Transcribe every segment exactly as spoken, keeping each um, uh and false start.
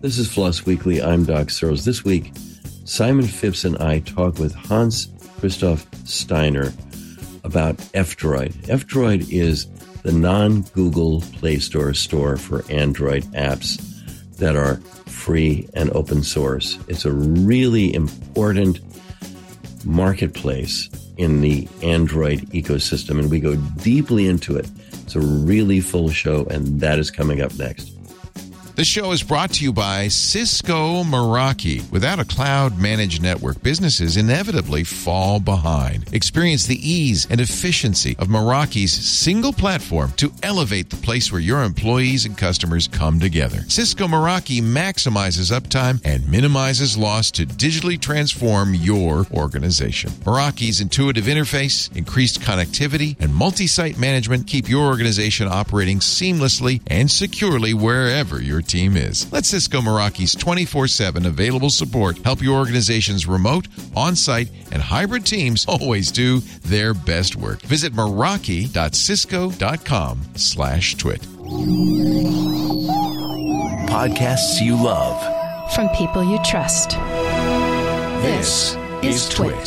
This is Floss Weekly. I'm Doc Searles. This week, Simon Phipps and I talk with Hans Christoph Steiner about F-Droid. F-Droid is the non-Google Play Store store for Android apps that are free and open source. It's a really important marketplace in the Android ecosystem, and we go deeply into it. It's a really full show, and that is coming up next. This show is brought to you by Cisco Meraki. Without a cloud-managed network, businesses inevitably fall behind. Experience the ease and efficiency of Meraki's single platform to elevate the place where your employees and customers come together. Cisco Meraki maximizes uptime and minimizes loss to digitally transform your organization. Meraki's intuitive interface, increased connectivity, and multi-site management keep your organization operating seamlessly and securely wherever your team is. Let Cisco Meraki's twenty-four seven available support help your organization's remote, on-site, and hybrid teams always do their best work. Visit Meraki.cisco.com slash twit. Podcasts you love. From people you trust. This, this is Twit.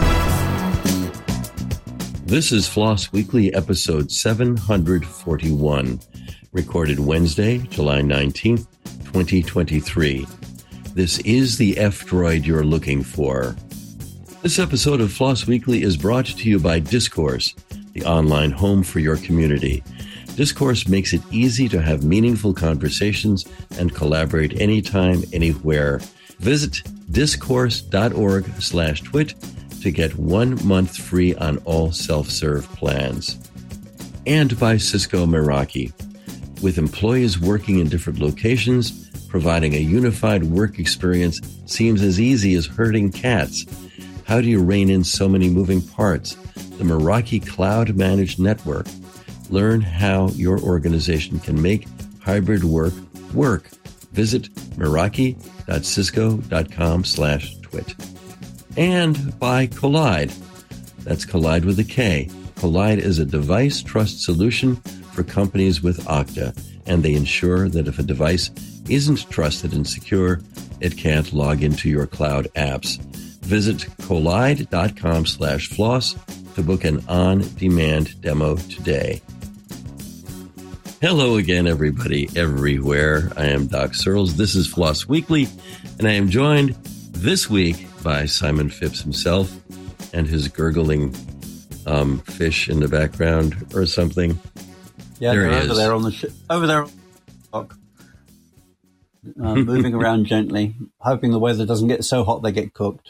This is Floss Weekly, episode seven forty-one. Recorded Wednesday, July nineteenth, twenty twenty-three. This is the F-Droid you're looking for. This episode of Floss Weekly is brought to you by Discourse, the online home for your community. Discourse makes it easy to have meaningful conversations and collaborate anytime, anywhere. Visit discourse.org slash twit to get one month free on all self-serve plans. And by Cisco Meraki. With employees working in different locations, providing a unified work experience seems as easy as herding cats. How do you rein in so many moving parts? The Meraki Cloud Managed Network. Learn how your organization can make hybrid work work. Visit Meraki.cisco.com slash twit. And by Kolide. That's Kolide with a K. Kolide is a device trust solution for companies with Okta, and they ensure that if a device isn't trusted and secure, it can't log into your cloud apps. Visit Kolide.com slash floss to book an on-demand demo today. Hello again, everybody, everywhere. I am Doc Searles. This is Floss Weekly, and I am joined this week by Simon Phipps himself and his gurgling um, fish in the background or something. Yeah, there they're he over is. there on the sh- over there, uh, moving around gently, hoping the weather doesn't get so hot they get cooked.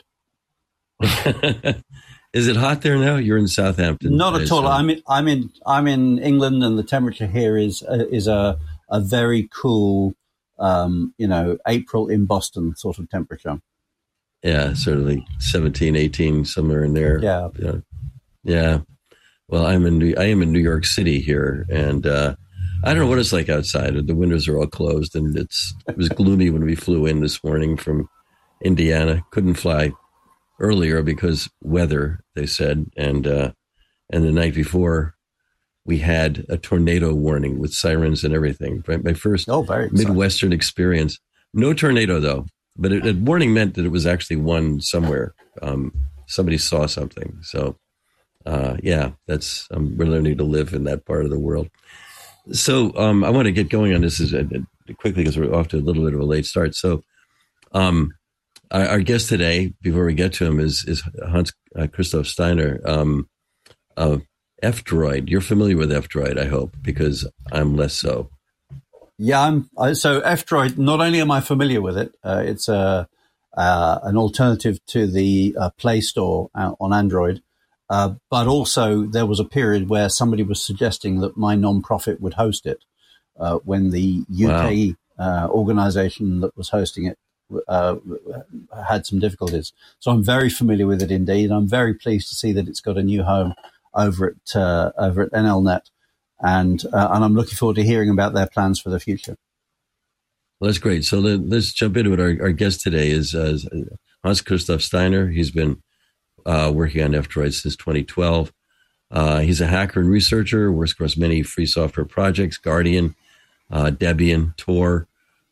Is it hot there now? You're in Southampton. Not at all. I'm in, I'm in I'm in England, and the temperature here is uh, is a a very cool, um, you know, April in Boston sort of temperature. Yeah, certainly seventeen, eighteen, somewhere in there. Yeah, yeah. yeah. Well, I'm in New, I am in New York City here, and uh, I don't know what it's like outside. The windows are all closed, and it's it was gloomy when we flew in this morning from Indiana. Couldn't fly earlier because weather, they said, and uh, and the night before we had a tornado warning with sirens and everything. My first oh, very exciting. Midwestern experience. No tornado though, but it, a warning meant that it was actually one somewhere. Um, somebody saw something, so. Uh, yeah, that's, um, we're learning to live in that part of the world. So, um, I want to get going on this as, uh, quickly because we're off to a little bit of a late start. So, um, our, our guest today, before we get to him, is, is Hans uh, Christoph Steiner, um, of F-Droid. You're familiar with F-Droid, I hope, because I'm less so. Yeah, I'm, I, so F-Droid, not only am I familiar with it, uh, it's a, uh, an alternative to the uh, Play Store uh, on Android. Uh, but also there was a period where somebody was suggesting that my nonprofit would host it uh, when the U K wow. uh, organization that was hosting it uh, had some difficulties. So I'm very familiar with it indeed. I'm very pleased to see that it's got a new home over at uh, over at N L net, and uh, and I'm looking forward to hearing about their plans for the future. Well, that's great. So let, let's jump into it. Our, our guest today is uh, Hans Christoph Steiner. He's been Uh, working on F-Droid since twenty twelve. Uh, he's a hacker and researcher, works across many free software projects, Guardian, uh, Debian, Tor,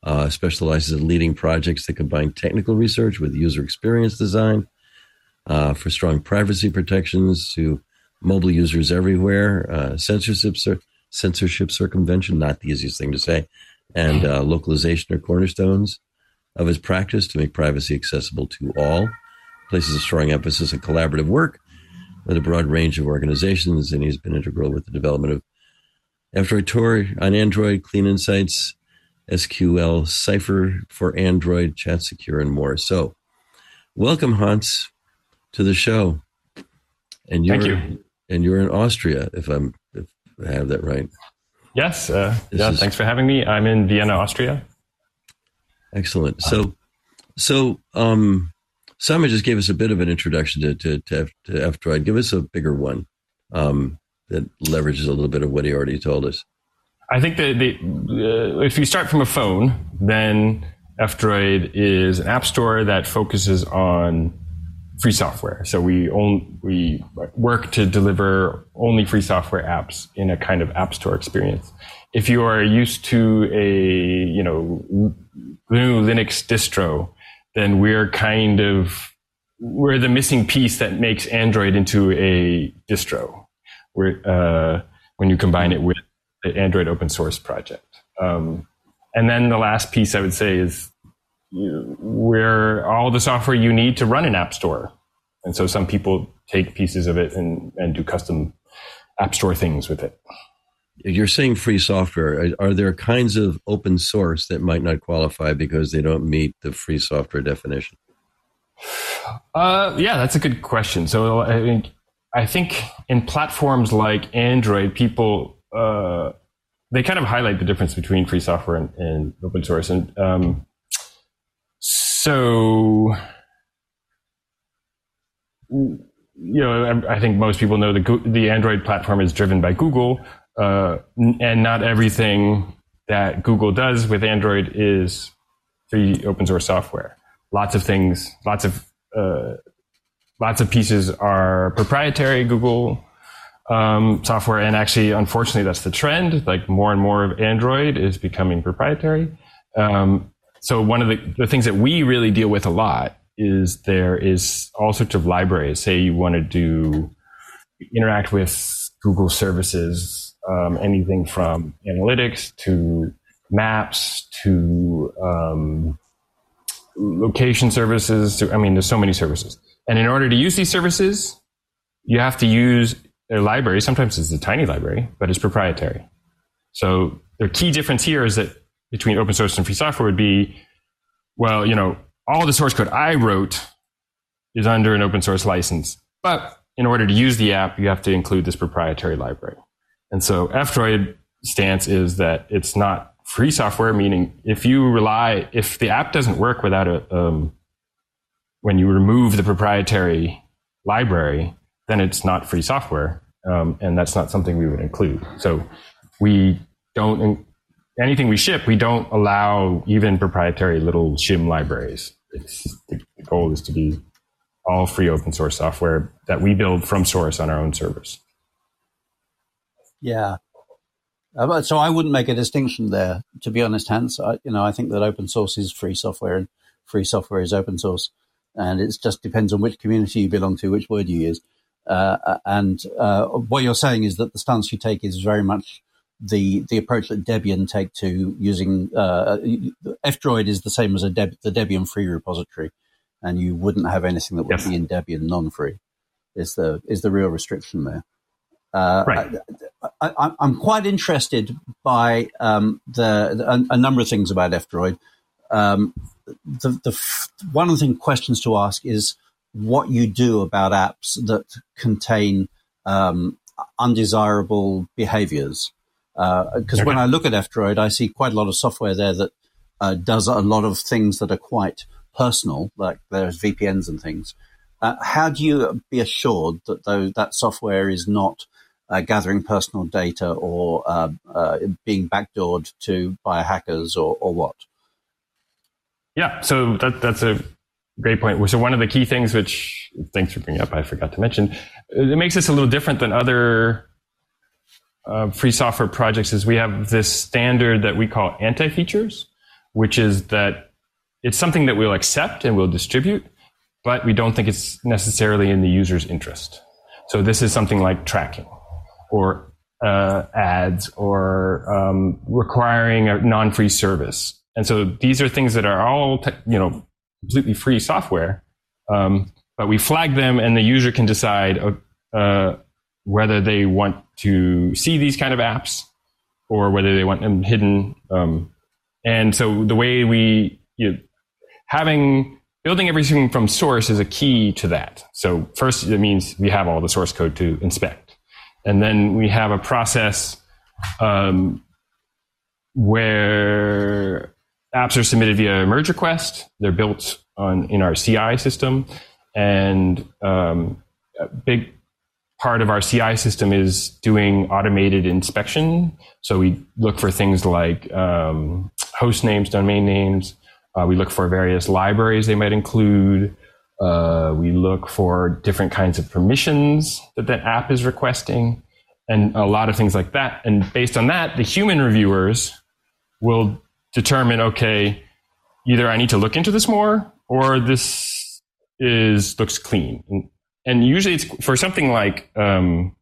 uh, specializes in leading projects that combine technical research with user experience design uh, for strong privacy protections to mobile users everywhere, uh, censorship, censorship circumvention, not the easiest thing to say, and uh, localization are cornerstones of his practice to make privacy accessible to all. Places a strong emphasis on collaborative work with a broad range of organizations, and he's been integral with the development of F-Droid Tor on Android, Clean Insights, S Q L Cipher for Android, Chat Secure, and more. So, welcome, Hans, to the show. And you're, Thank you. And you're in Austria, if I'm if I have that right. Yes. Uh, yeah. is, thanks for having me. I'm in Vienna, Austria. Excellent. So, so um, Simon just gave us a bit of an introduction to to, to, F, to F-Droid. Give us a bigger one um, that leverages a little bit of what he already told us. I think that the, uh, if you start from a phone, then F-Droid is an app store that focuses on free software. So we own, we work to deliver only free software apps in a kind of app store experience. If you are used to a, you know, new Linux distro, then we're kind of, we're the missing piece that makes Android into a distro. We're, uh, when you combine it with the Android open source project. Um, and then the last piece I would say is, we're all the software you need to run an app store. And so some people take pieces of it and, and do custom app store things with it. You're saying free software. Are, are there kinds of open source that might not qualify because they don't meet the free software definition? Uh, yeah, that's a good question. So I think, I think in platforms like Android, people, uh, they kind of highlight the difference between free software and, and open source. And, um, So, you know, I think most people know the the Android platform is driven by Google, uh, and not everything that Google does with Android is free open source software. Lots of things, lots of uh, lots of pieces are proprietary Google um, software, and actually, unfortunately, that's the trend. Like more and more of Android is becoming proprietary. Um, So one of the, the things that we really deal with a lot is there is all sorts of libraries. Say you want to do interact with Google services, um, anything from analytics to maps to um, location services. To, I mean, there's so many services. And in order to use these services, you have to use a library. Sometimes it's a tiny library, but it's proprietary. So the key difference here is that between open source and free software would be, well, you know, all the source code I wrote is under an open source license. But in order to use the app, you have to include this proprietary library. And so F-Droid stance is that it's not free software, meaning if you rely, if the app doesn't work without a, um, when you remove the proprietary library, then it's not free software. Um, and that's not something we would include. So we don't, anything we ship, we don't allow even proprietary little shim libraries. It's, the, the goal is to be all free open source software that we build from source on our own servers. Yeah. Uh, so I wouldn't make a distinction there, to be honest, Hans. I, you know, I think that open source is free software and free software is open source. And it just depends on which community you belong to, which word you use. Uh, and uh, what you're saying is that the stance you take is very much the the approach that Debian take to using uh, F-Droid is the same as a Deb, the Debian free repository, and you wouldn't have anything that would yes. be in Debian non-free. Is the is the real restriction there? Uh, right. I, I, I'm quite interested by um, the, the a, a number of things about F-Droid. Um, the, the one of the thing, questions to ask is what you do about apps that contain um, undesirable behaviors. Because uh, okay. when I look at F-Droid, I see quite a lot of software there that uh, does a lot of things that are quite personal, like there's V P Ns and things. Uh, how do you be assured that though that software is not uh, gathering personal data or uh, uh, being backdoored to by hackers or, or what? Yeah, so that, that's a great point. So one of the key things, which thanks for bringing up, I forgot to mention, it makes us a little different than other Uh, free software projects is we have this standard that we call anti-features, which is that it's something that we'll accept and we'll distribute, but we don't think it's necessarily in the user's interest. So this is something like tracking or uh, ads or um, requiring a non-free service. And so these are things that are all, te- you know, completely free software, um, but we flag them and the user can decide uh, whether they want to see these kind of apps or whether they want them hidden. Um, and so the way we, you know, having, building everything from source is a key to that. So first, it means we have all the source code to inspect. And then we have a process um, where apps are submitted via merge request. They're built on in our C I system. And um, a big part of our C I system is doing automated inspection. So we look for things like um, host names, domain names. Uh, we look for various libraries they might include. Uh, we look for different kinds of permissions that that app is requesting and a lot of things like that. And based on that, the human reviewers will determine, okay, either I need to look into this more or this is looks clean. And, and usually it's for something like, um,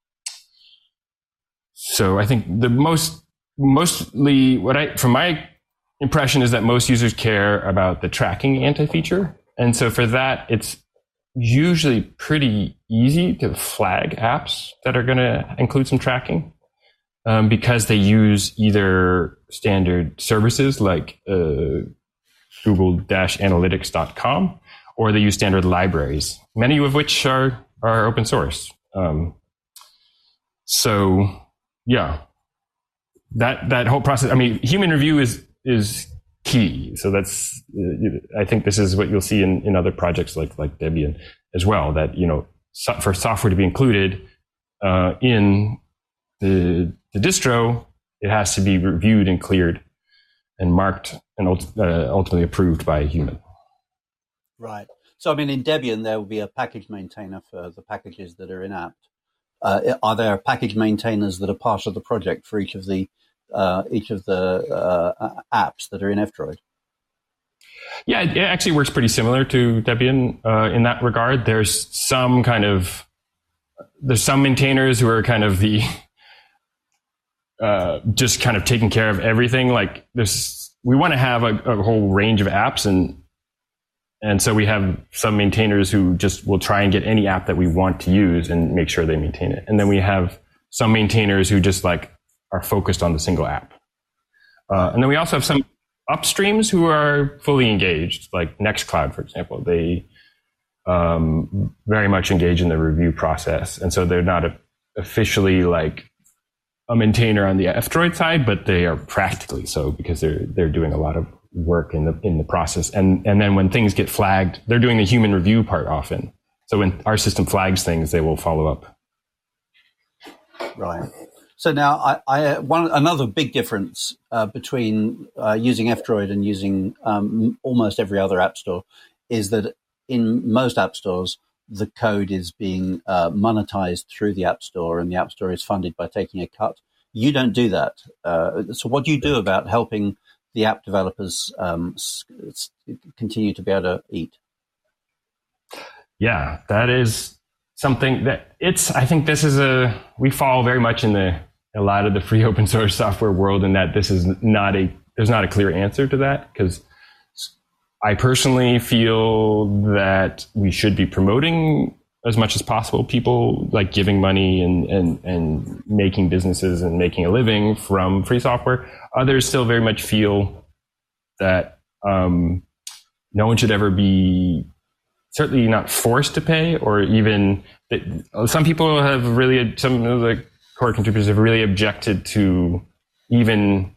so I think the most, mostly what I, from my impression is that most users care about the tracking anti-feature. And so for that, it's usually pretty easy to flag apps that are going to include some tracking um, because they use either standard services like uh, google dash analytics dot com or they use standard libraries, many of which are, are open source. Um, so yeah, that, that whole process, I mean, human review is, is key. So that's, I think this is what you'll see in, in other projects like, like Debian as well, that, you know, so, for software to be included uh, in the, the distro, it has to be reviewed and cleared and marked and ult- uh, ultimately approved by a human. Right. So, I mean, in Debian, there will be a package maintainer for the packages that are in apt. Uh, are there package maintainers that are part of the project for each of the Uh, each of the uh, apps that are in F-Droid? Yeah, it actually works pretty similar to Debian uh, in that regard. There's some kind of, there's some maintainers who are kind of the, uh, just kind of taking care of everything. Like there's, we want to have a, a whole range of apps and, and so we have some maintainers who just will try and get any app that we want to use and make sure they maintain it. And then we have some maintainers who just like, are focused on the single app. Uh, and then we also have some upstreams who are fully engaged, like Nextcloud, for example. They um, very much engage in the review process. And so they're not a, officially like a maintainer on the F-Droid side, but they are practically so because they're they're doing a lot of work in the in the process. And, and then when things get flagged, they're doing the human review part often. So when our system flags things, they will follow up. Right. So now, I, I one another big difference uh, between uh, using F-Droid and using um, almost every other app store is that in most app stores, the code is being uh, monetized through the app store, and the app store is funded by taking a cut. You don't do that. Uh, so, what do you do about helping the app developers um, s- s- continue to be able to eat? Yeah, that is something that it's. I think this is a we fall very much in the. a lot of the free open source software world, and that this is not a, there's not a clear answer to that, because I personally feel that we should be promoting as much as possible people like giving money and, and, and making businesses and making a living from free software. Others still very much feel that um, no one should ever be certainly not forced to pay, or even that some people have really, some of the core contributors have really objected to even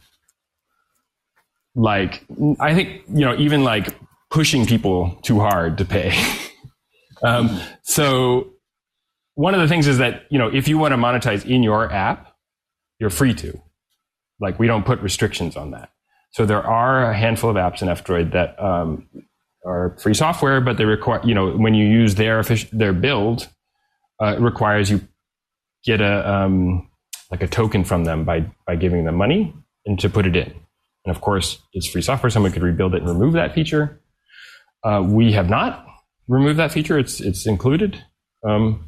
like, I think, you know, even like pushing people too hard to pay. um, so one of the things is that, you know, if you want to monetize in your app, you're free to. Like, we don't put restrictions on that. So there are a handful of apps in F-Droid that um, are free software, but they require, you know, when you use their their build, uh, it requires you get a um, like a token from them by by giving them money and to put it in. And of course, it's free software. Someone could rebuild it and remove that feature. Uh, we have not removed that feature. It's it's included. Um,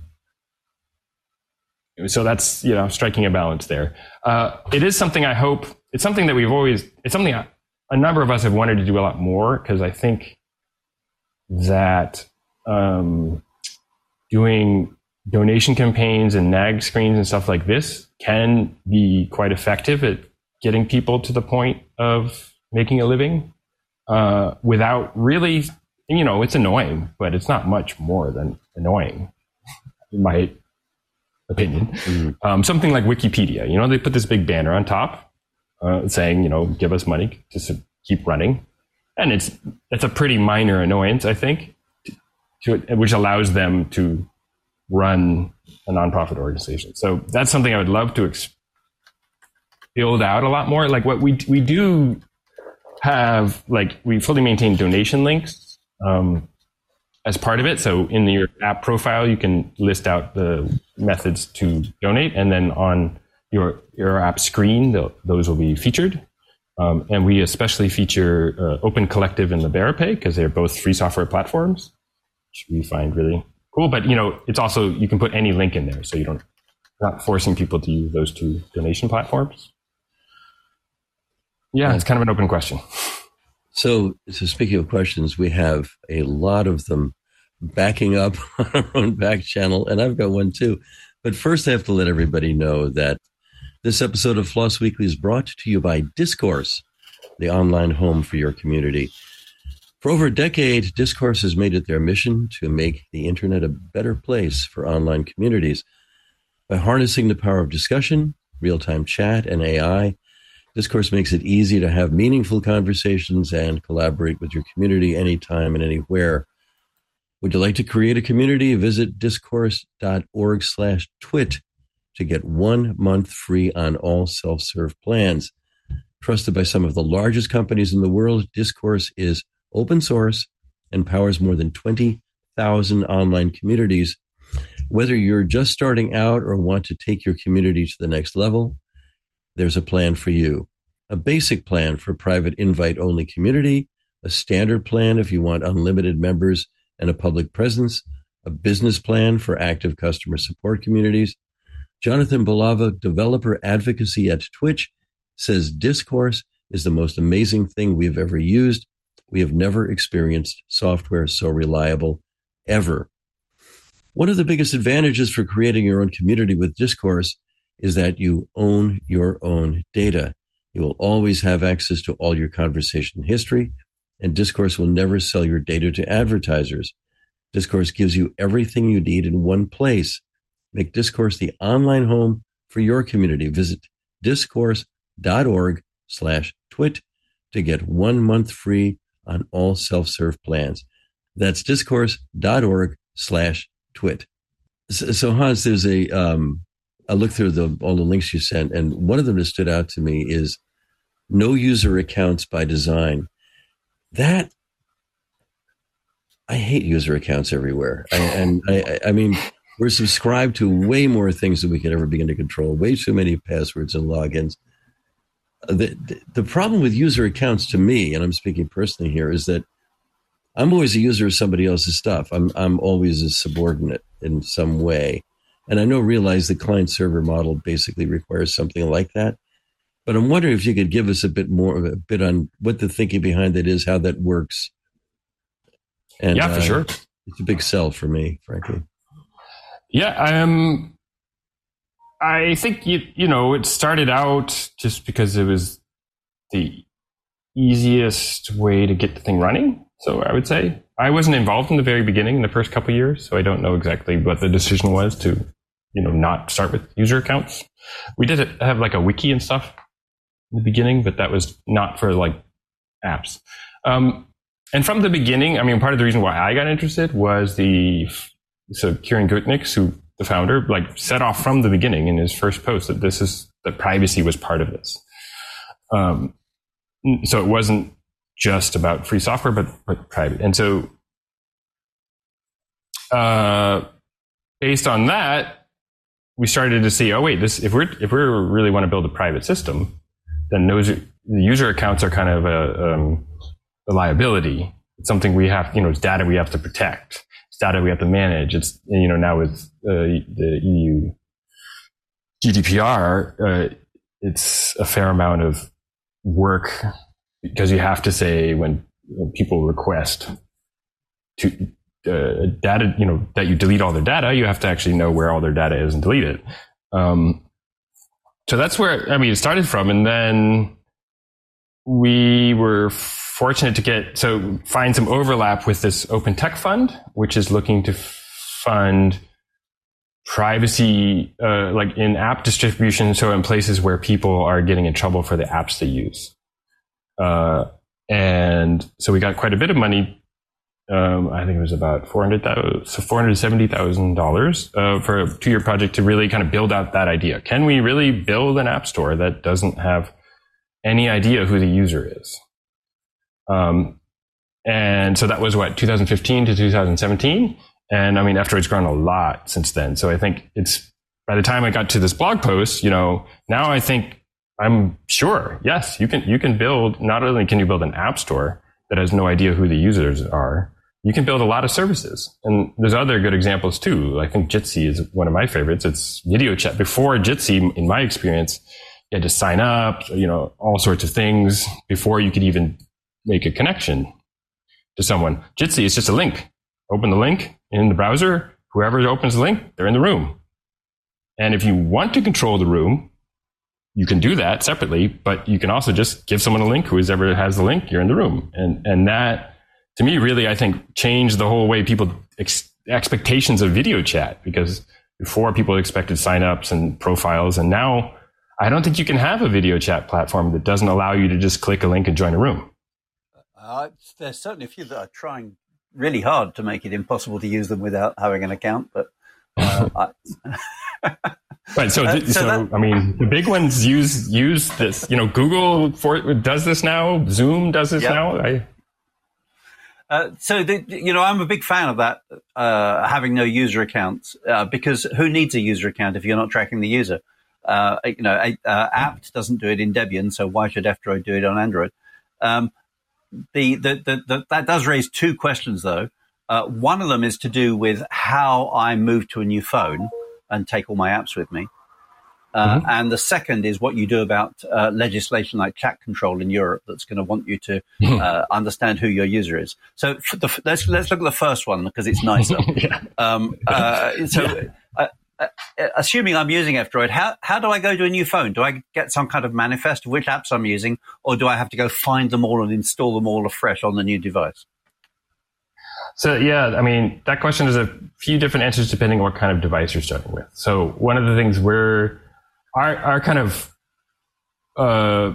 so that's, you know, striking a balance there. Uh, it is something I hope, it's something that we've always, it's something I, a number of us have wanted to do a lot more, because I think that um, doing donation campaigns and nag screens and stuff like this can be quite effective at getting people to the point of making a living uh, without really, you know, it's annoying, but it's not much more than annoying, in my opinion. Mm-hmm. Um, something like Wikipedia, you know, they put this big banner on top uh, saying, you know, give us money to su- keep running. And it's, it's a pretty minor annoyance, I think, to, to, which allows them to run a nonprofit organization. So that's something I would love to ex- build out a lot more. Like what we we do have, like we fully maintain donation links um, as part of it. So in your app profile, you can list out the methods to donate, and then on your your app screen, those will be featured. Um, and we especially feature uh, Open Collective and LiberaPay because they're both free software platforms, which we find really cool. But you know, it's also, you can put any link in there, so you don't not forcing people to use those two donation platforms. Yeah, it's kind of an open question. So, so speaking of questions, we have a lot of them backing up on our own back channel, and I've got one too. But first, I have to let everybody know that this episode of Floss Weekly is brought to you by Discourse, the online home for your community. For over a decade, Discourse has made it their mission to make the internet a better place for online communities. By harnessing the power of discussion, real-time chat, and A I, Discourse makes it easy to have meaningful conversations and collaborate with your community anytime and anywhere. Would you like to create a community? Visit discourse.org slash twit to get one month free on all self-serve plans. Trusted by some of the largest companies in the world, Discourse is open source and powers more than twenty thousand online communities. Whether you're just starting out or want to take your community to the next level, there's a plan for you. A basic plan for private invite-only community, a standard plan if you want unlimited members and a public presence, a business plan for active customer support communities. Jonathan Bulava, developer advocacy at Twitch, says Discourse is the most amazing thing we've ever used. We have never experienced software so reliable, ever. One of the biggest advantages for creating your own community with Discourse is that you own your own data. You will always have access to all your conversation history, and Discourse will never sell your data to advertisers. Discourse gives you everything you need in one place. Make Discourse the online home for your community. Visit discourse.org slash twit to get one month free on all self-serve plans. That's discourse.org slash twit. So, so Hans, there's a... Um, I looked through the, all the links you sent, and one of them that stood out to me is no user accounts by design. That, I hate user accounts everywhere. I, and I, I mean, we're subscribed to way more things than we can ever begin to control, way too many passwords and logins. The, the, the problem with user accounts to me, and I'm speaking personally here, is that I'm always a user of somebody else's stuff. I'm, I'm always a subordinate in some way. And I know, realize the client-server model basically requires something like that. But I'm wondering if you could give us a bit more of a bit on what the thinking behind it is, how that works. And, yeah, for uh, sure. It's a big sell for me, frankly. Yeah, um, I think, you, you know, it started out just because it was the easiest way to get the thing running. So I would say I wasn't involved in the very beginning, in the first couple of years, so I don't know exactly what the decision was to, you know, not start with user accounts. We did have like a wiki and stuff in the beginning, but that was not for like apps. Um, and from the beginning, I mean, part of the reason why I got interested was the, so Kieran Gutnick, who the founder, like set off from the beginning in his first post that this is, that privacy was part of this. Um, so it wasn't just about free software, but, but private. And so, uh, based on that, we started to see, oh wait, this, if we're, if we really want to build a private system, then those, the user accounts are kind of a, um, a liability. It's something we have, you know, it's data we have to protect. It's data we have to manage. It's, you know, now with uh, the E U G D P R, uh, it's a fair amount of work because you have to say when, when people request to uh, data, you know, that you delete all their data, you have to actually know where all their data is and delete it. Um, so that's where, I mean, it started from. And then we were fortunate to get, so find some overlap with this Open Tech Fund, which is looking to fund privacy, uh, like in app distribution. So in places where people are getting in trouble for the apps they use. Uh, and so we got quite a bit of money. Um, I think it was about four hundred thousand, so four hundred seventy thousand dollars, uh, for a two year project to really kind of build out that idea. Can we really build an app store that doesn't have any idea who the user is? Um, and so that was what, two thousand fifteen to two thousand seventeen. And I mean, F-Droid's grown a lot since then. So I think it's, by the time I got to this blog post, you know, now I think I'm sure, yes, you can, you can build, not only can you build an app store that has no idea who the users are, you can build a lot of services. And there's other good examples too. I think Jitsi is one of my favorites. It's video chat. Before Jitsi, in my experience, you had to sign up, you know, all sorts of things before you could even make a connection to someone. Jitsi is just a link. Open the link in the browser. Whoever opens the link, they're in the room. And if you want to control the room, you can do that separately, but you can also just give someone a link. Whoever has the link, you're in the room. And and that, to me, really, I think, changed the whole way people ex- expectations of video chat, because before people expected signups and profiles, and now I don't think you can have a video chat platform that doesn't allow you to just click a link and join a room. Uh, there's certainly a few that are trying really hard to make it impossible to use them without having an account, but uh, I, right. So, uh, so, so that, I mean, the big ones use use this. You know, Google for, does this now. Zoom does this yep. now. I, uh, so, the, you know, I'm a big fan of that, uh, having no user accounts, uh, because who needs a user account if you're not tracking the user? Uh, you know, uh, apt doesn't do it in Debian, so why should F-Droid do it on Android? Um, the, the, the, the, that does raise two questions, though. Uh, one of them is to do with how I move to a new phone and take all my apps with me. Uh, mm-hmm. And the second is what you do about uh, legislation like chat control in Europe that's going to want you to uh, understand who your user is. So the, let's let's look at the first one because it's nicer. yeah. um, uh, so, yeah. uh, uh, assuming I'm using F-Droid, how how do I go to a new phone? Do I get some kind of manifest of which apps I'm using, or do I have to go find them all and install them all afresh on the new device? So, yeah, I mean, that question has a few different answers depending on what kind of device you're starting with. So one of the things we're, our, our kind of, uh,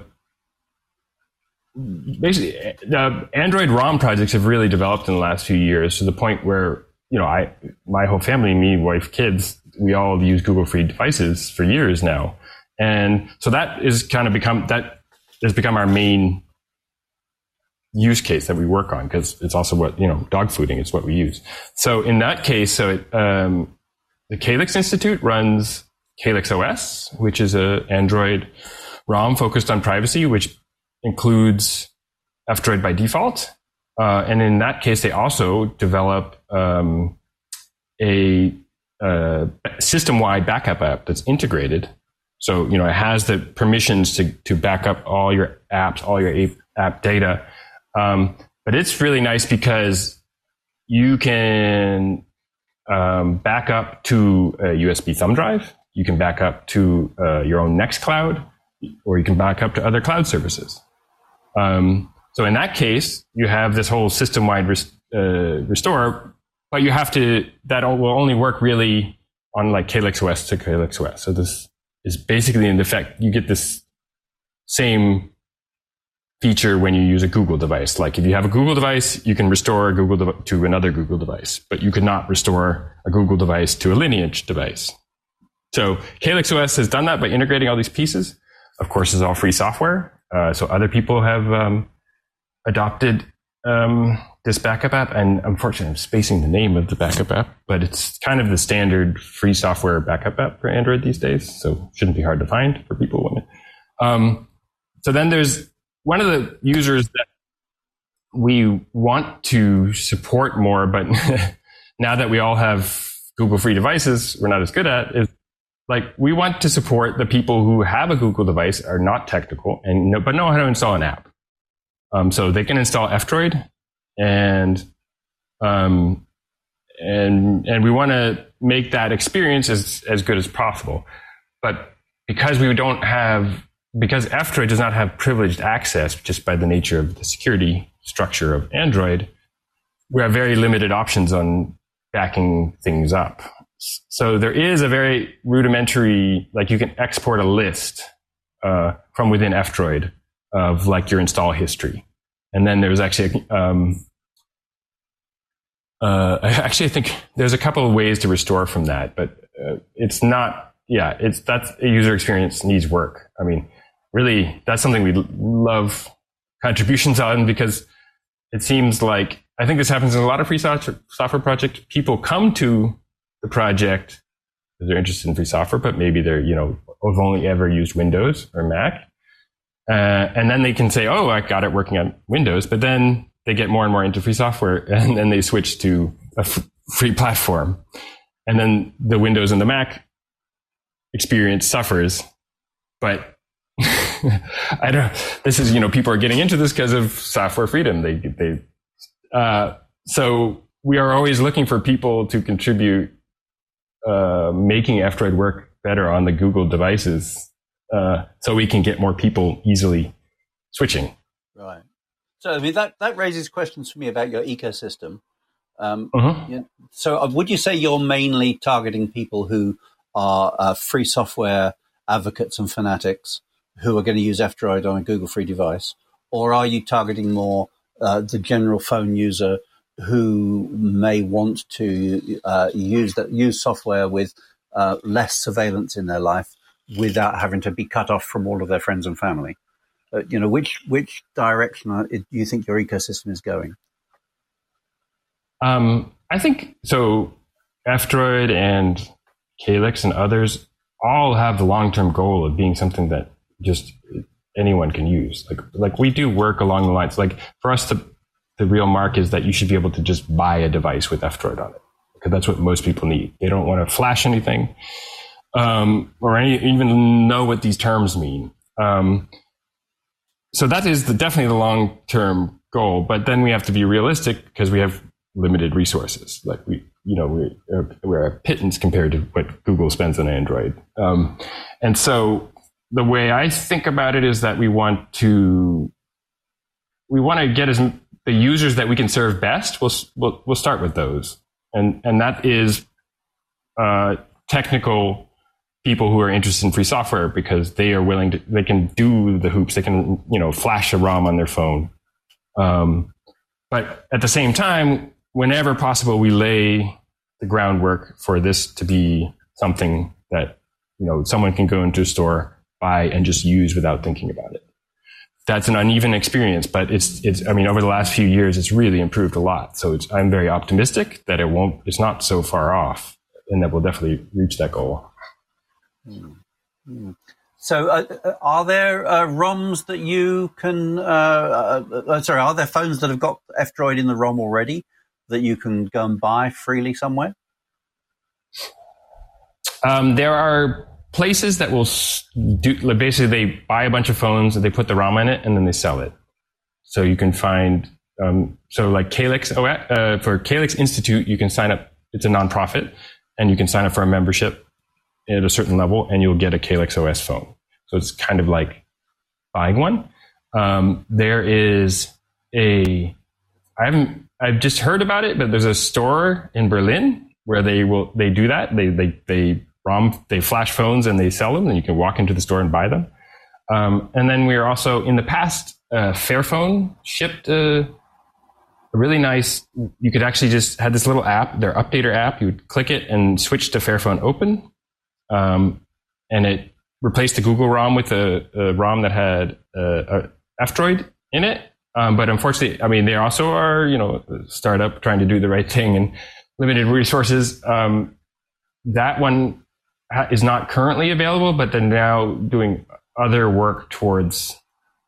basically, the Android ROM projects have really developed in the last few years to the point where, you know, I, my whole family, me, wife, kids, we all use Google free devices for years now. And so that is kind of become, that has become our main use case that we work on, because it's also what, you know, dog fooding is what we use. So in that case, so it, um, the Calyx Institute runs Calyx O S, which is a Android ROM focused on privacy, which includes F-Droid by default. Uh, and in that case, they also develop um, a, a system-wide backup app that's integrated. So, you know, it has the permissions to, to back up all your apps, all your app data. Um, but it's really nice because you can um, back up to a U S B thumb drive. You can back up to uh, your own Nextcloud, or you can back up to other cloud services. Um, so in that case, you have this whole system-wide res- uh, restore, but you have to, that will only work really on like Calyx O S to Calyx O S. So this is basically in effect, you get this same feature when you use a Google device. Like if you have a Google device, you can restore a Google de- to another Google device, but you could not restore a Google device to a Lineage device. So Calyx O S has done that by integrating all these pieces. Of course, it's all free software. Uh, so other people have um, adopted um, this backup app, and unfortunately, I'm spacing the name of the backup app, but it's kind of the standard free software backup app for Android these days. So it shouldn't be hard to find for people. Um, so then there's one of the users that we want to support more, but now that we all have Google free devices, we're not as good at is like we want to support the people who have a Google device, are not technical, and know, but know how to install an app. Um, so they can install F-Droid, and um, and and we want to make that experience as as good as possible. But because we don't have, because F-Droid does not have privileged access just by the nature of the security structure of Android, we have very limited options on backing things up. So there is a very rudimentary, like you can export a list uh, from within F-Droid of like your install history. And then there's actually, um, uh, actually I think there's a couple of ways to restore from that, but uh, it's not, yeah, it's, that's a user experience needs work. I mean, really, that's something we love contributions on, because it seems like, I think this happens in a lot of free software projects. People come to the project because they're interested in free software, but maybe they're, you know, have only ever used Windows or Mac. Uh, and then they can say, oh, I got it working on Windows, but then they get more and more into free software, and then they switch to a f- free platform. And then the Windows and the Mac experience suffers. But I don't, this is, you know, people are getting into this because of software freedom. They, they, uh, so we are always looking for people to contribute, uh, making F-Droid work better on the Google devices, uh, so we can get more people easily switching. Right. So, I mean, that, that raises questions for me about your ecosystem. Um, uh-huh. you know, so uh, would you say you're mainly targeting people who are uh, free software advocates and fanatics who are going to use F-Droid on a Google free device? Or are you targeting more uh, the general phone user who may want to uh, use that use software with uh, less surveillance in their life without having to be cut off from all of their friends and family? Uh, you know, which which direction do you think your ecosystem is going? Um, I think so. F-Droid and Calyx and others all have the long-term goal of being something that just anyone can use. Like, like we do work along the lines. Like for us, the the real mark is that you should be able to just buy a device with F-Droid on it, because that's what most people need. They don't want to flash anything, um, or any, even know what these terms mean. Um, so that is the, definitely the long-term goal. But then we have to be realistic because we have limited resources. Like we, you know, we're, we're a pittance compared to what Google spends on Android. Um, and so the way I think about it is that we want to, we want to get as the users that we can serve best. We'll, we'll, we'll start with those. And, and that is, uh, technical people who are interested in free software, because they are willing to, they can do the hoops. They can, you know, flash a ROM on their phone. Um, but at the same time, whenever possible, we lay the groundwork for this to be something that, you know, someone can go into a store, buy, and just use without thinking about it. That's an uneven experience, but it's, it's, I mean, over the last few years, it's really improved a lot. So it's, I'm very optimistic that it won't, it's not so far off, and that we'll definitely reach that goal. Mm-hmm. So uh, are there uh, ROMs that you can, uh, uh, uh, sorry, are there phones that have got F-Droid in the ROM already that you can go and buy freely somewhere? Um, there are places that will do, basically they buy a bunch of phones and they put the ROM in it and then they sell it. So you can find, um, so like Calyx, uh, for Calyx Institute, you can sign up, it's a nonprofit, and you can sign up for a membership at a certain level and you'll get a Calyx O S phone. So it's kind of like buying one. Um, there is a, I haven't, I've just heard about it, but there's a store in Berlin where they will, they do that. They, they, they ROM, they flash phones and they sell them, and you can walk into the store and buy them. Um, and then we are also, in the past, uh, Fairphone shipped a, a really nice, you could actually just had this little app, their updater app, you would click it and switch to Fairphone Open. Um, and it replaced the Google ROM with a, a ROM that had uh, a F-Droid in it. Um, but unfortunately, I mean, they also are, you know, a startup trying to do the right thing and limited resources. Um, that one ha- is not currently available, but they're now doing other work towards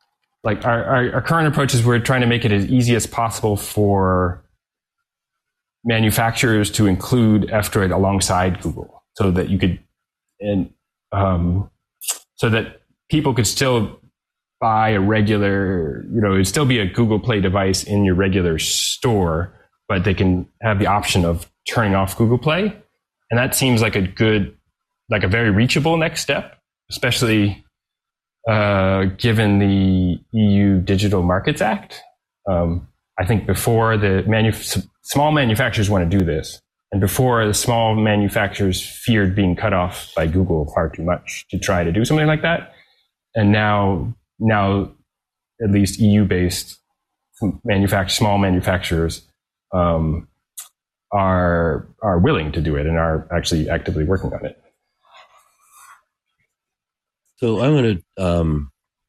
like our, our, our current approach is we're trying to make it as easy as possible for manufacturers to include F-Droid alongside Google, so that you could, and um, so that people could still buy a regular, you know, it'd still be a Google Play device in your regular store, but they can have the option of turning off Google Play. And that seems like a good, like a very reachable next step, especially uh, given the E U Digital Markets Act. Um, I think before the manu- small manufacturers want to do this, and before the small manufacturers feared being cut off by Google far too much to try to do something like that. And now, now at least E U-based manufact- small manufacturers um, are are willing to do it and are actually actively working on it. So I'm going to um,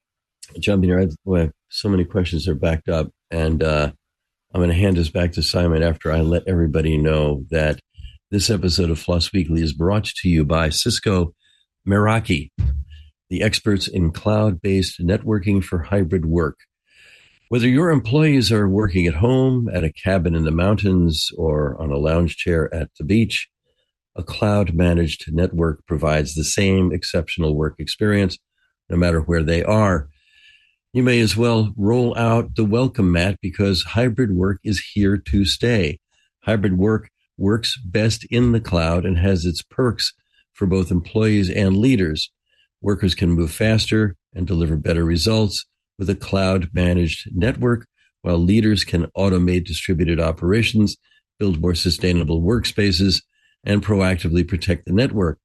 jump in here. I well, so many questions are backed up, and uh, I'm going to hand this back to Simon after I let everybody know that this episode of Floss Weekly is brought to you by Cisco Meraki, the experts in cloud-based networking for hybrid work. Whether your employees are working at home, at a cabin in the mountains, or on a lounge chair at the beach, a cloud-managed network provides the same exceptional work experience, no matter where they are. You may as well roll out the welcome mat, because hybrid work is here to stay. Hybrid work works best in the cloud and has its perks for both employees and leaders. Workers can move faster and deliver better results with a cloud-managed network, while leaders can automate distributed operations, build more sustainable workspaces, and proactively protect the network.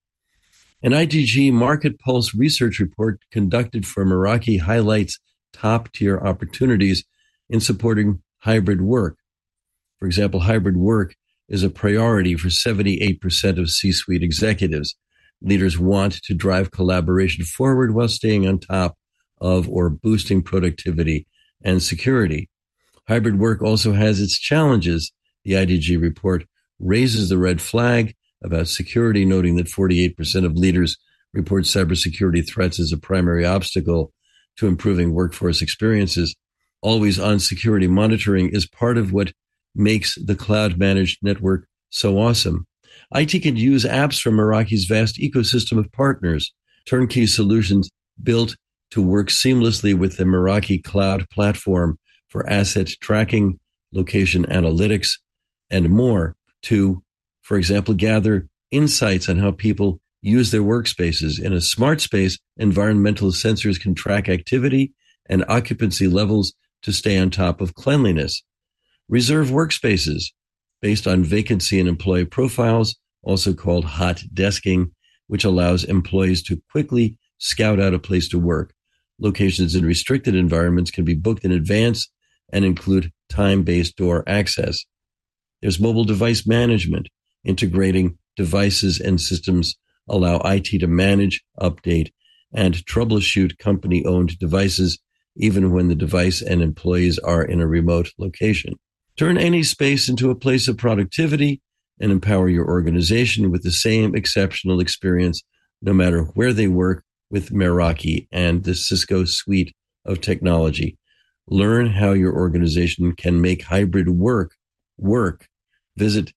An I T G Market Pulse research report conducted for Meraki highlights top-tier opportunities in supporting hybrid work. For example, hybrid work is a priority for seventy-eight percent of C-suite executives. Leaders want to drive collaboration forward while staying on top of or boosting productivity and security. Hybrid work also has its challenges. The I D G report raises the red flag about security, noting that forty-eight percent of leaders report cybersecurity threats as a primary obstacle to improving workforce experiences. Always-on security monitoring is part of what makes the cloud-managed network so awesome. I T can use apps from Meraki's vast ecosystem of partners, turnkey solutions built to work seamlessly with the Meraki cloud platform for asset tracking, location analytics, and more, to, for example, gather insights on how people use their workspaces. In a smart space, environmental sensors can track activity and occupancy levels to stay on top of cleanliness. Reserve workspaces based on vacancy and employee profiles, also called hot desking, which allows employees to quickly scout out a place to work. Locations in restricted environments can be booked in advance and include time-based door access. There's mobile device management. Integrating devices and systems allow I T to manage, update, and troubleshoot company-owned devices, even when the device and employees are in a remote location. Turn any space into a place of productivity and empower your organization with the same exceptional experience, no matter where they work, with Meraki and the Cisco suite of technology. Learn how your organization can make hybrid work work. Visit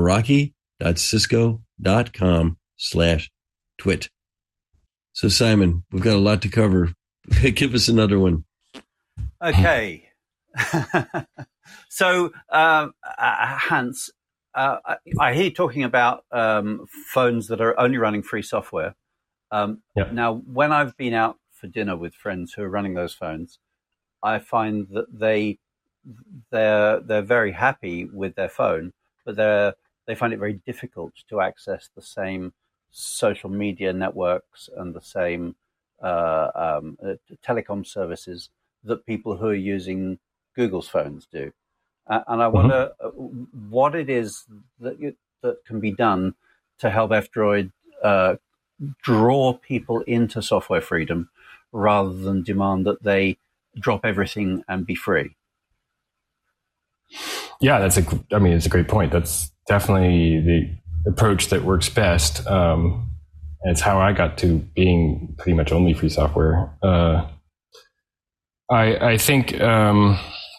meraki.cisco.com slash twit. So, Simon, we've got a lot to cover. Give us another one. Okay. So, um, uh, Hans, uh, I, I hear you talking about um, phones that are only running free software. Um, yep. Now, when I've been out for dinner with friends who are running those phones, I find that they they're they're very happy with their phone, but they they find it very difficult to access the same social media networks and the same uh, um, uh, telecom services that people who are using Google's phones do. Uh, and I wonder mm-hmm. what it is that you, that can be done to help F-Droid uh, draw people into software freedom rather than demand that they drop everything and be free. Yeah, that's a, I mean, it's a great point. That's definitely the approach that works best. Um, and it's how I got to being pretty much only free software. Uh, I, I think, um,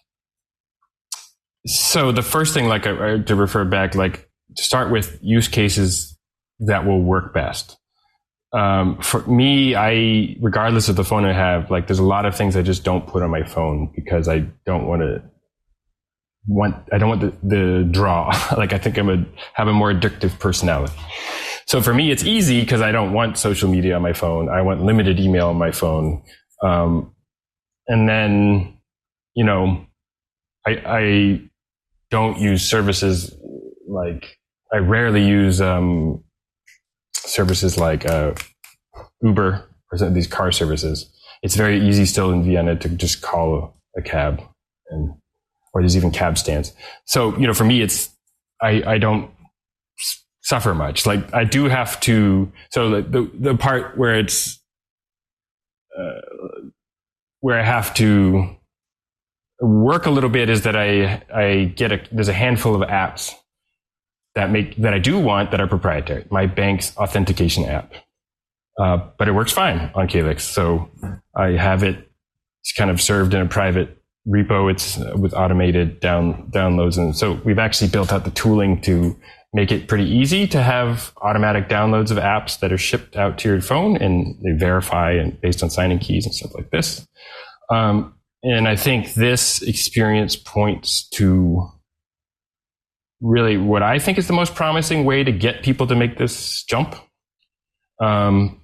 so the first thing, like I, I, to refer back, like to start with use cases that will work best. Um, for me, I, regardless of the phone I have, like there's a lot of things I just don't put on my phone because I don't want to want, I don't want the, the draw. Like I think I'm a, have a more addictive personality. So for me, it's easy because I don't want social media on my phone. I want limited email on my phone. Um, and then, you know, I, I don't use services like, I rarely use, um, services like uh, Uber or some of these car services. It's very easy still in Vienna to just call a, a cab, and or there's even cab stands. So, you know, for me, it's I, I don't suffer much. Like I do have to. So the the, the part where it's uh, where I have to work a little bit is that I I get a there's a handful of apps that make that I do want that are proprietary. My bank's authentication app, uh, but it works fine on Calyx. So I have it. It's kind of served in a private repo. It's uh, with automated down downloads, and so we've actually built out the tooling to make it pretty easy to have automatic downloads of apps that are shipped out to your phone, and they verify and based on signing keys and stuff like this. Um, and I think this experience points to really what I think is the most promising way to get people to make this jump. Um,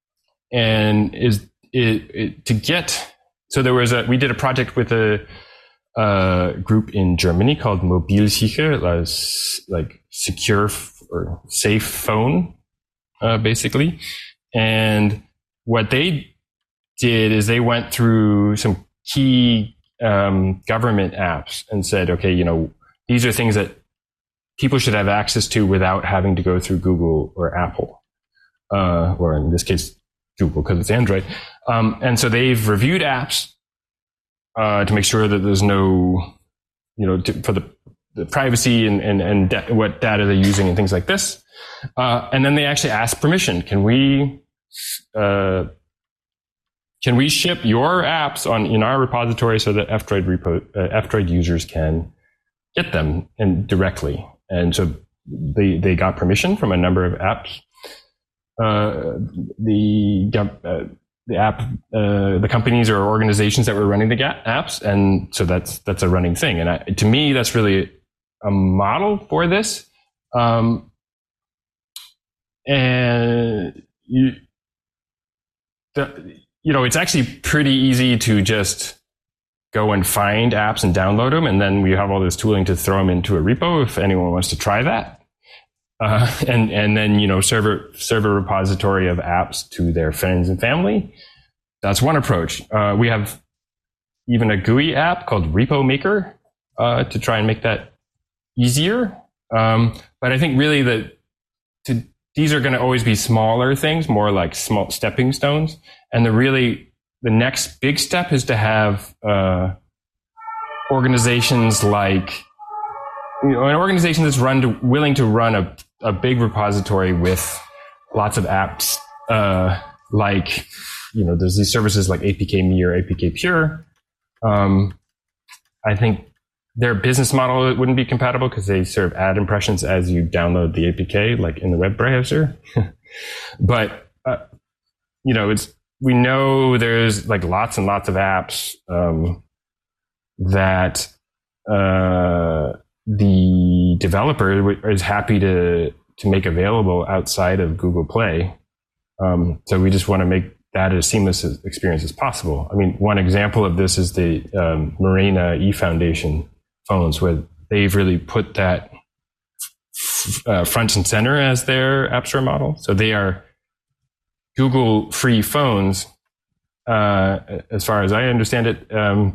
and is it, it, to get, so there was a, we did a project with a, a group in Germany called Mobilsicher, like secure f- or safe phone, uh, basically. And what they did is they went through some key um, government apps and said, okay, you know, these are things that people should have access to without having to go through Google or Apple, uh, or in this case, Google because it's Android. Um, and so they've reviewed apps uh, to make sure that there's no, you know, to, for the, the privacy and, and, and da- what data they're using and things like this. Uh, and then they actually ask permission. Can we, uh, can we ship your apps on in our repository so that F-Droid repo, uh, F-Droid users can get them and directly? And so they they got permission from a number of apps. Uh, the uh, the app uh, the companies or organizations that were running the apps, and so that's that's a running thing. And I, to me, that's really a model for this. Um, and you, the, you know, it's actually pretty easy to just go and find apps and download them. And then we have all this tooling to throw them into a repo if anyone wants to try that. Uh, and, and then, you know, serve a, serve a repository of apps to their friends and family. That's one approach. Uh, we have even a G U I app called Repo Maker, uh, to try and make that easier. Um, but I think really that to, these are going to always be smaller things, more like small stepping stones. And the really, the next big step is to have uh, organizations like, you know, an organization that's run to, willing to run a, a big repository with lots of apps, uh, like, you know, there's these services like A P K Me or A P K Pure. Um, I think their business model wouldn't be compatible because they serve ad impressions as you download the A P K, like in the web browser. But, uh, you know, it's, we know there's like lots and lots of apps um, that uh, the developer is happy to to make available outside of Google Play. Um, so we just want to make that as seamless an experience as possible. I mean, one example of this is the um, Morena eFoundation phones, where they've really put that f- uh, front and center as their App Store model. So they are Google free phones, uh, as far as I understand it. Um,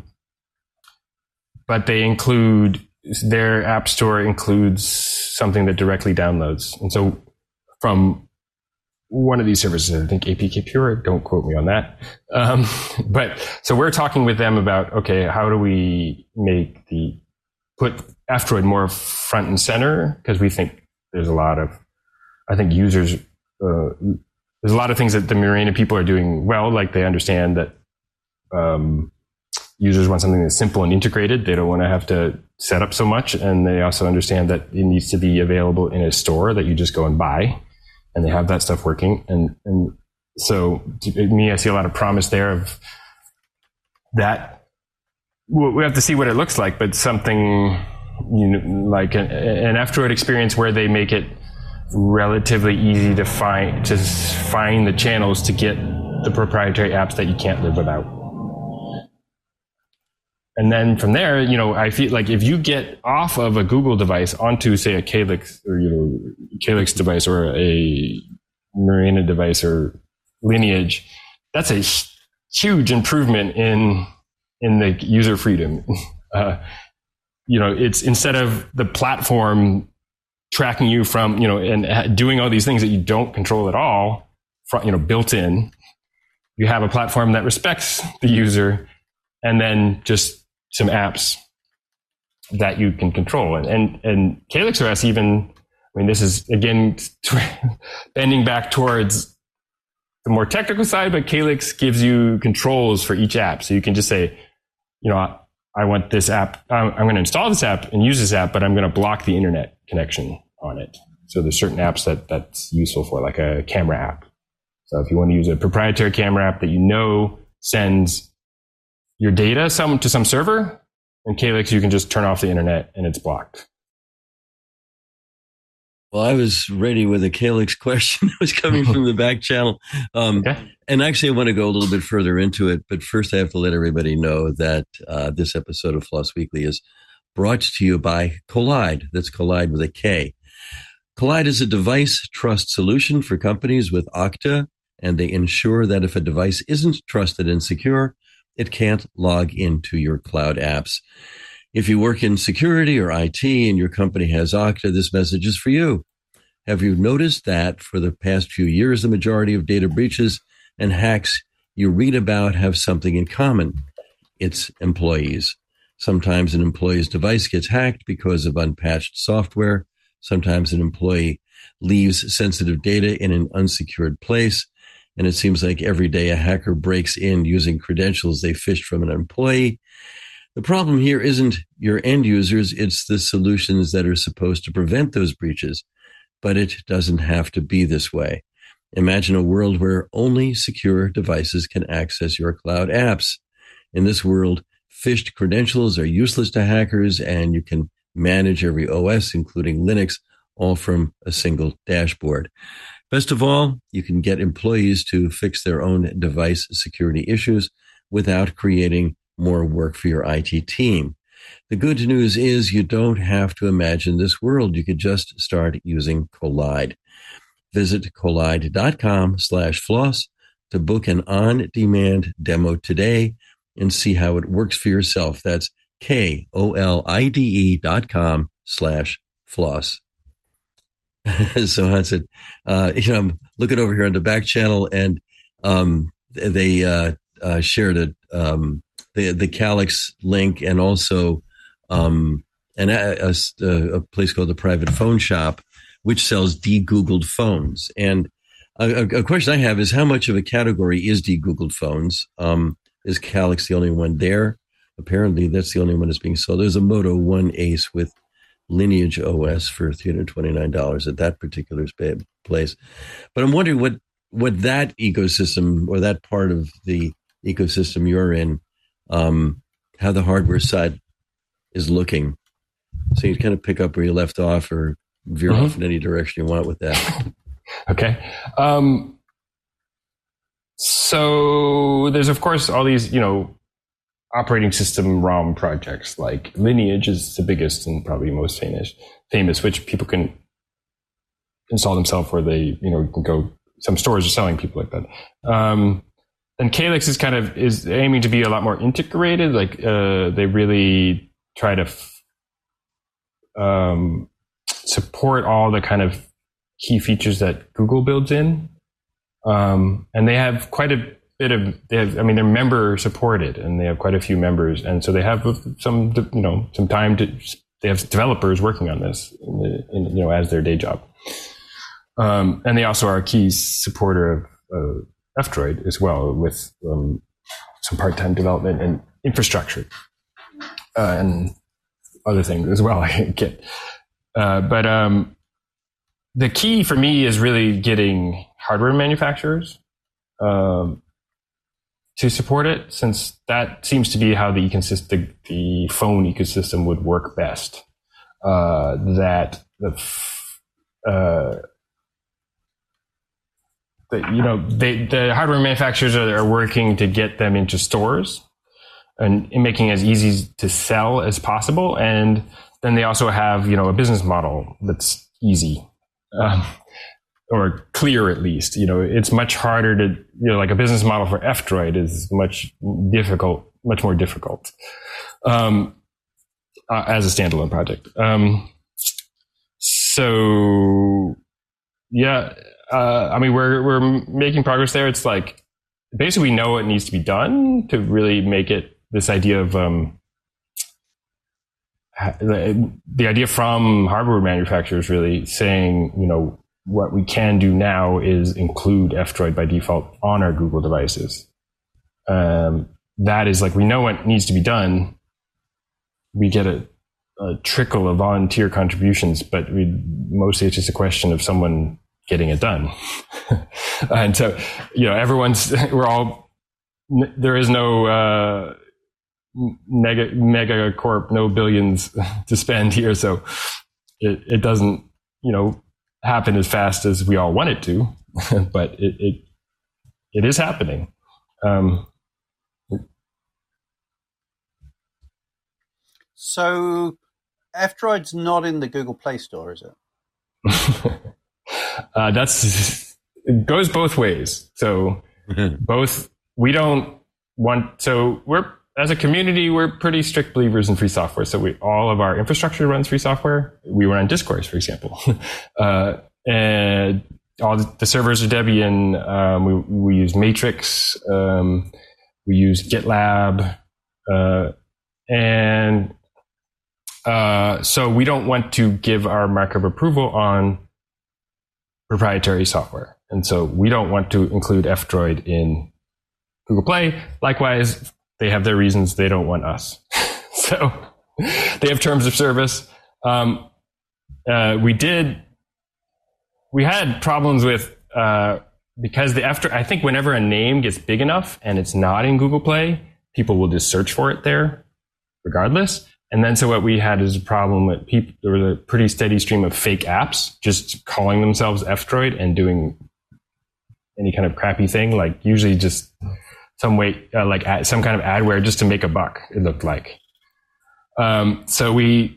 but they include, their App Store includes something that directly downloads. And so from one of these services, I think A P K Pure, don't quote me on that. Um, but so we're talking with them about, okay, how do we make the, put F-Droid more front and center? Because we think there's a lot of, I think users, uh, there's a lot of things that the Morena people are doing well, like they understand that um, users want something that's simple and integrated. They don't want to have to set up so much. And they also understand that it needs to be available in a store that you just go and buy. And they have that stuff working. And, and so to me, I see a lot of promise there of that. We have to see what it looks like, but something, you know, like an, an F-Droid experience where they make it relatively easy to find, to find the channels to get the proprietary apps that you can't live without. And then from there, you know, I feel like if you get off of a Google device onto, say, a Calyx or, you know, Calyx device or a Marina device or Lineage, that's a huge improvement in in the user freedom. Uh, you know, it's instead of the platform tracking you from, you know, and doing all these things that you don't control at all, from, you know, built in, you have a platform that respects the user, and then just some apps that you can control. And, and, and CalyxOS even, I mean, this is again, bending back towards the more technical side, but Calyx gives you controls for each app. So you can just say, you know, I, I want this app, I'm, I'm going to install this app and use this app, but I'm going to block the internet connection on it. So there's certain apps that that's useful for, like a camera app. So if you want to use a proprietary camera app that you know sends your data some to some server, in Calyx you can just turn off the internet and it's blocked. Well, I was ready with a Calyx question that was coming from the back channel. Um, okay. And actually, I want to go a little bit further into it. But first, I have to let everybody know that uh, this episode of Floss Weekly is brought to you by Kolide. That's Kolide with a K. Kolide is a device trust solution for companies with Okta, and they ensure that if a device isn't trusted and secure, it can't log into your cloud apps. If you work in security or I T and your company has Okta, this message is for you. Have you noticed that for the past few years, the majority of data breaches and hacks you read about have something in common? It's employees. Sometimes an employee's device gets hacked because of unpatched software. Sometimes an employee leaves sensitive data in an unsecured place. And it seems like every day a hacker breaks in using credentials they fished from an employee. The problem here isn't your end users, it's the solutions that are supposed to prevent those breaches. But it doesn't have to be this way. Imagine a world where only secure devices can access your cloud apps. In this world, phished credentials are useless to hackers, and you can manage every O S, including Linux, all from a single dashboard. Best of all, you can get employees to fix their own device security issues without creating more work for your I T team. The good news is you don't have to imagine this world. You could just start using Kolide. Visit kolide.com slash floss to book an on-demand demo today and see how it works for yourself. That's K-O-L-I-D-E dot com slash floss. So I said, uh, you know, I'm looking over here on the back channel, and um, they uh, uh, shared a, um, the the Calyx link, and also um, an, a, a, a place called the Private Phone Shop, which sells de-Googled phones. And a, a question I have is, how much of a category is de-Googled phones? Um, is Calyx the only one there? Apparently, that's the only one that's being sold. There's a Moto one Ace with Lineage O S for three hundred twenty-nine dollars at that particular place. But I'm wondering what, what that ecosystem, or that part of the ecosystem you're in, um, how the hardware side is looking. So you kind of pick up where you left off, or veer mm-hmm. off in any direction you want with that. Okay. Um, so there's, of course, all these, you know, operating system ROM projects. Like Lineage is the biggest and probably most famous, famous, which people can install themselves, where they, you know, can go, some stores are selling people like that. Um, and Calyx is kind of, is aiming to be a lot more integrated. Like, uh, they really try to, f- um, support all the kind of key features that Google builds in. Um, and they have quite a bit of, they have, I mean, they're member supported, and they have quite a few members. And so they have some, you know, some time to, they have developers working on this, in the, in, you know, as their day job. Um, and they also are a key supporter of uh, F-Droid as well, with um, some part-time development. And infrastructure uh, and other things as well. I get, uh, but um, the key for me is really getting hardware manufacturers um, to support it, since that seems to be how the ecosystem, the, the phone ecosystem would work best. Uh, that the uh, the you know they, the hardware manufacturers are, are working to get them into stores and making it as easy to sell as possible, and then they also have you know a business model that's easy. Um, or clear at least. You know, it's much harder to, you know, like a business model for F-Droid is much difficult, much more difficult um, uh, as a standalone project. Um, so, yeah, uh, I mean, we're we're making progress there. It's like basically we know what needs to be done to really make it this idea of um, the, the idea from hardware manufacturers really saying, you know, what we can do now is include F-Droid by default on our Google devices. Um, that is like, we know what needs to be done. We get a, a trickle of volunteer contributions, but we, mostly it's just a question of someone getting it done. And so, you know, everyone's, we're all, there is no uh, mega, mega corp, no billions to spend here. So it, it doesn't, you know, happen as fast as we all want it to, but it it, it is happening. Um, so F-Droid's not in the Google Play Store, is it? uh, that's it goes both ways. So both, we don't want, so we're, as a community, we're pretty strict believers in free software. So we, all of our infrastructure runs free software. We run Discourse, for example. uh, and all the servers are Debian. Um, we, we use Matrix. Um, we use GitLab. Uh, and uh, so we don't want to give our mark of approval on proprietary software. And so we don't want to include F-Droid in Google Play. Likewise, they have their reasons they don't want us. So they have terms of service. Um, uh, we did, we had problems with, uh, because the after, I think whenever a name gets big enough and it's not in Google Play, people will just search for it there regardless. And then so what we had is a problem with people, there was a pretty steady stream of fake apps just calling themselves F-Droid and doing any kind of crappy thing, like usually just some way, uh, like ad, some kind of adware just to make a buck, it looked like. Um, so we,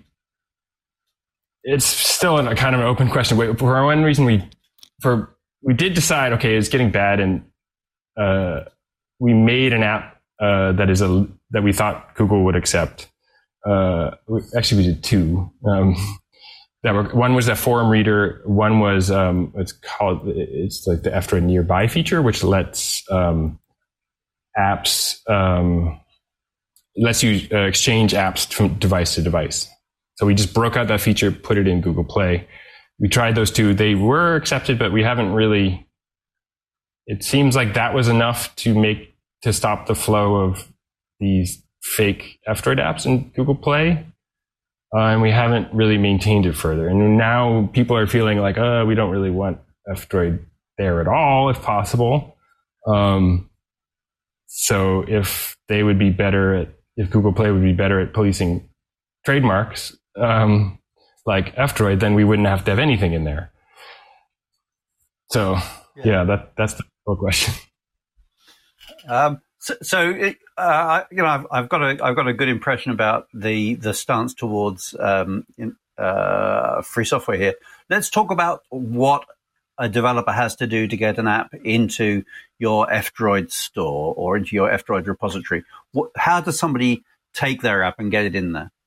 it's still a kind of an open question. For one reason, we, for, we did decide, okay, it's getting bad, and uh, we made an app uh, that is a, that we thought Google would accept. Uh, we, actually, we did two. Um, that were, one was a forum reader. One was, um, it's called, it's like the F-Droid Nearby feature, which lets, um, apps, um, lets you uh, exchange apps from device to device. So we just broke out that feature, put it in Google Play. We tried those two. They were accepted, but we haven't really, it seems like that was enough to make, to stop the flow of these fake F-Droid apps in Google Play. Uh, and we haven't really maintained it further. And now people are feeling like, uh, we don't really want F-Droid there at all, if possible. Um, So if they would be better at, if Google Play would be better at policing trademarks, um, like F-Droid, then we wouldn't have to have anything in there. So yeah, yeah that that's the real question. Um, so, so it, uh, you know, I've, I've got a I've got a good impression about the the stance towards um, in, uh, free software here. Let's talk about what a developer has to do to get an app into your F-Droid store or into your F-Droid repository. What, how does somebody take their app and get it in there?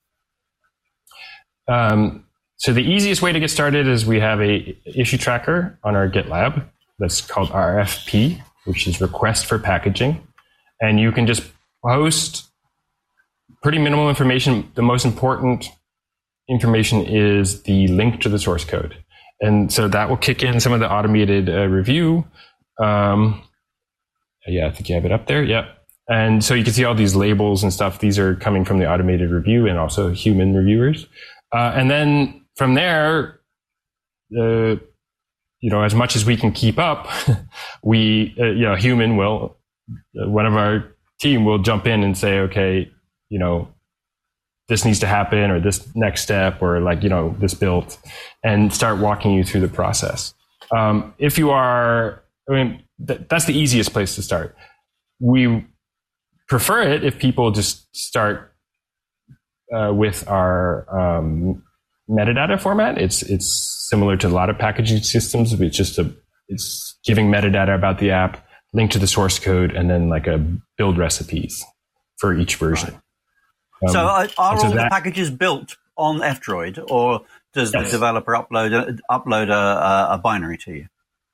Um, so the easiest way to get started is we have a issue tracker on our GitLab that's called R F P, which is Request for Packaging. And you can just post pretty minimal information. The most important information is the link to the source code. And so that will kick in some of the automated uh, review. Um, yeah, I think you have it up there. Yep. And so you can see all these labels and stuff. These are coming from the automated review and also human reviewers. Uh, and then from there, uh, you know, as much as we can keep up, we, uh, you know, human will, uh, one of our team will jump in and say, okay, you know, this needs to happen, or this next step, or like, you know, this build, and start walking you through the process. Um, if you are, I mean, th- that's the easiest place to start. We prefer it if people just start uh, with our um, metadata format. It's it's similar to a lot of packaging systems. It's just a it's giving metadata about the app, link to the source code, and then like a build recipes for each version. Um, so are, are so all that, the packages built on F-Droid, or does yes. the developer upload a, upload a, a binary to you?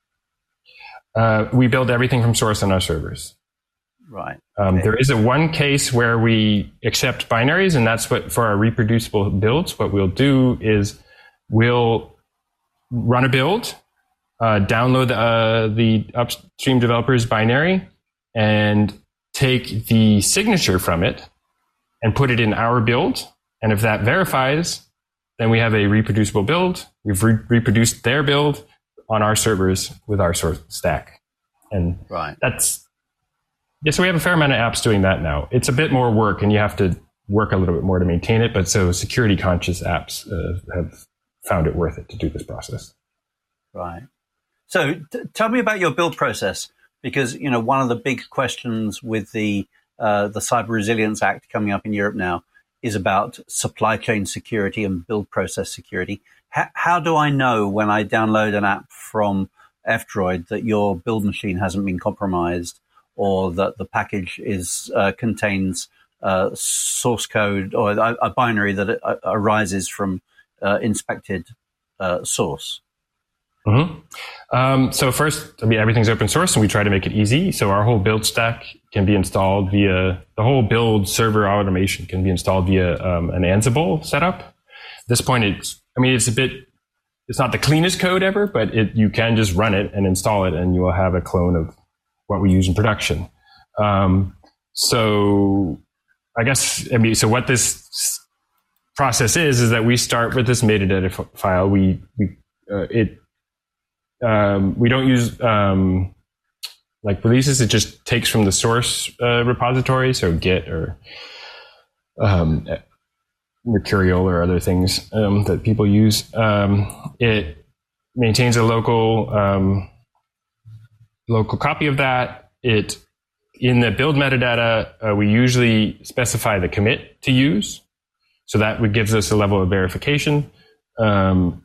Uh, we build everything from source on our servers. Right. Um, okay. There is a one case where we accept binaries, and that's what for our reproducible builds. What we'll do is we'll run a build, uh, download uh, the upstream developer's binary, and take the signature from it and put it in our build. And if that verifies, then we have a reproducible build. We've re- reproduced their build on our servers with our source stack. And right. that's, yeah, so we have a fair amount of apps doing that now. It's a bit more work, and you have to work a little bit more to maintain it. But so security conscious apps uh, have found it worth it to do this process. Right. So t- tell me about your build process, because, you know, one of the big questions with the uh, the Cyber Resilience Act coming up in Europe now is about supply chain security and build process security. H- how do I know when I download an app from F-Droid that your build machine hasn't been compromised, or that the package is uh, contains uh, source code or a, a binary that it, uh, arises from uh, inspected uh, source? Mm-hmm. Um, so first, I mean, everything's open source, and we try to make it easy. So our whole build stack can be installed via, the whole build server automation can be installed via um, an Ansible setup. At this point, it's, I mean, it's a bit, it's not the cleanest code ever, but it, you can just run it and install it, and you will have a clone of what we use in production. Um, so I guess, I mean, so what this process is, is that we start with this metadata f- file. We, we, uh, it, um, we don't use, um, like releases. It just takes from the source, uh, repository. So Git or, um, Mercurial or other things, um, that people use. Um, it maintains a local, um, local copy of that. It, in the build metadata, uh, we usually specify the commit to use. So that gives us a level of verification. Um,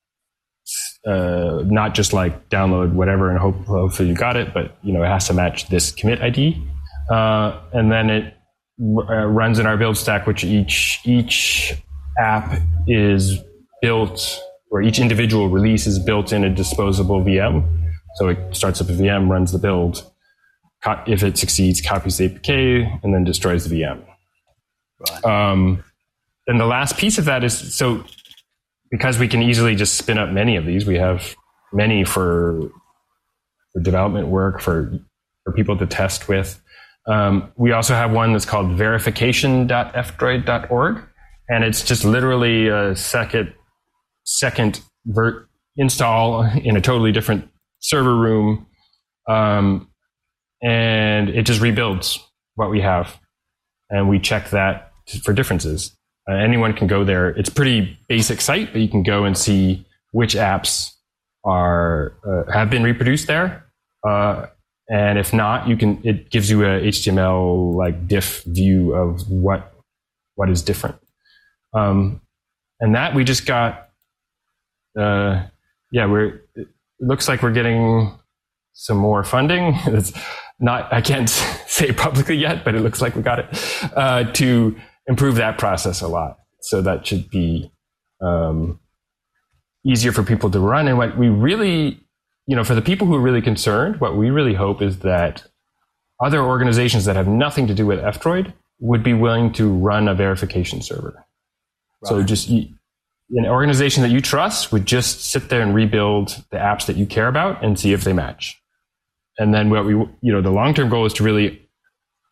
uh, not just like download whatever and hope, hopefully you got it, but you know, it has to match this commit I D. Uh, and then it r- runs in our build stack, which each, each app is built, or each individual release is built in a disposable V M. So it starts up a V M, runs the build. If it succeeds, copies the A P K, and then destroys the V M. Right. Um, and the last piece of that is, so because we can easily just spin up many of these, we have many for, for development work, for, for people to test with. Um, we also have one that's called verification dot f droid dot org, and it's just literally a second, second vert install in a totally different server room. Um, and it just rebuilds what we have, and we check that for differences. Uh, anyone can go there. It's a pretty basic site, but you can go and see which apps are uh, have been reproduced there. Uh, and if not, you can. It gives you a H T M L like diff view of what what is different. Um, and that we just got. Uh, yeah, we're. It looks like we're getting some more funding. It's not. I can't say publicly yet, but it looks like we got it uh, to improve that process a lot. So that should be um, easier for people to run. And what we really, you know, for the people who are really concerned, what we really hope is that other organizations that have nothing to do with F-Droid would be willing to run a verification server. Right. So just an organization that you trust would just sit there and rebuild the apps that you care about and see if they match. And then what we, you know, the long-term goal is to really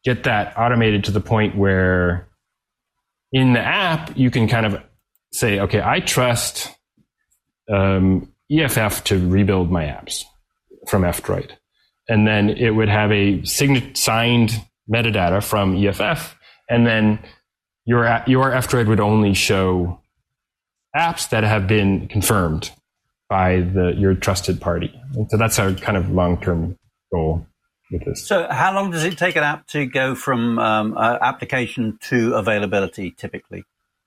get that automated to the point where in the app, you can kind of say, okay, I trust um, E F F to rebuild my apps from F-Droid. And then it would have a sign- signed metadata from E F F. And then your, your F-Droid would only show apps that have been confirmed by the your trusted party. And so that's our kind of long-term goal with this. So how long does it take an app to go from um, uh, application to availability typically?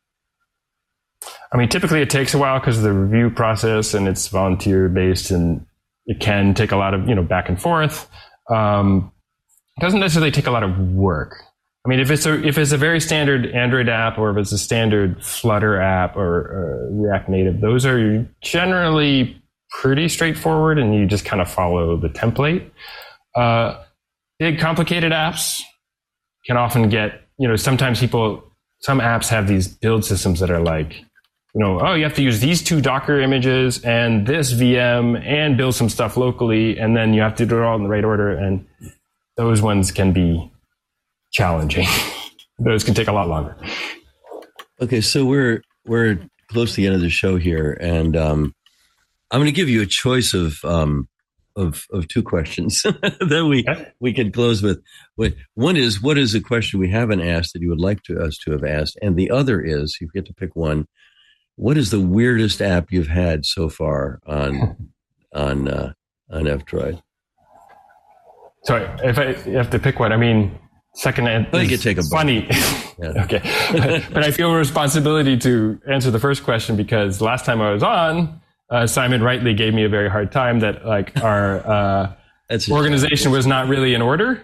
I mean, typically it takes a while because of the review process and it's volunteer-based and it can take a lot of, you know, back and forth. Um, it doesn't necessarily take a lot of work. I mean, if it's a if it's a very standard Android app or if it's a standard Flutter app or uh, React Native, those are generally pretty straightforward and you just kind of follow the template. Uh, big complicated apps can often get, you know, sometimes people, some apps have these build systems that are like, you know, oh, you have to use these two Docker images and this V M and build some stuff locally, and then you have to do it all in the right order. And those ones can be challenging. Those can take a lot longer. Okay, so we're we're close to the end of the show here, and um, I'm going to give you a choice of um, of of two questions that we okay. we can close with. One is, what is a question we haven't asked that you would like to us to have asked, and the other is, you get to pick one. What is the weirdest app you've had so far on on uh, on F-Droid? Sorry, if I have to pick one, I mean. Second, oh, you could take a funny. Yeah. Okay, but I feel a responsibility to answer the first question because last time I was on, uh, Simon rightly gave me a very hard time that like our uh, organization was not really in order,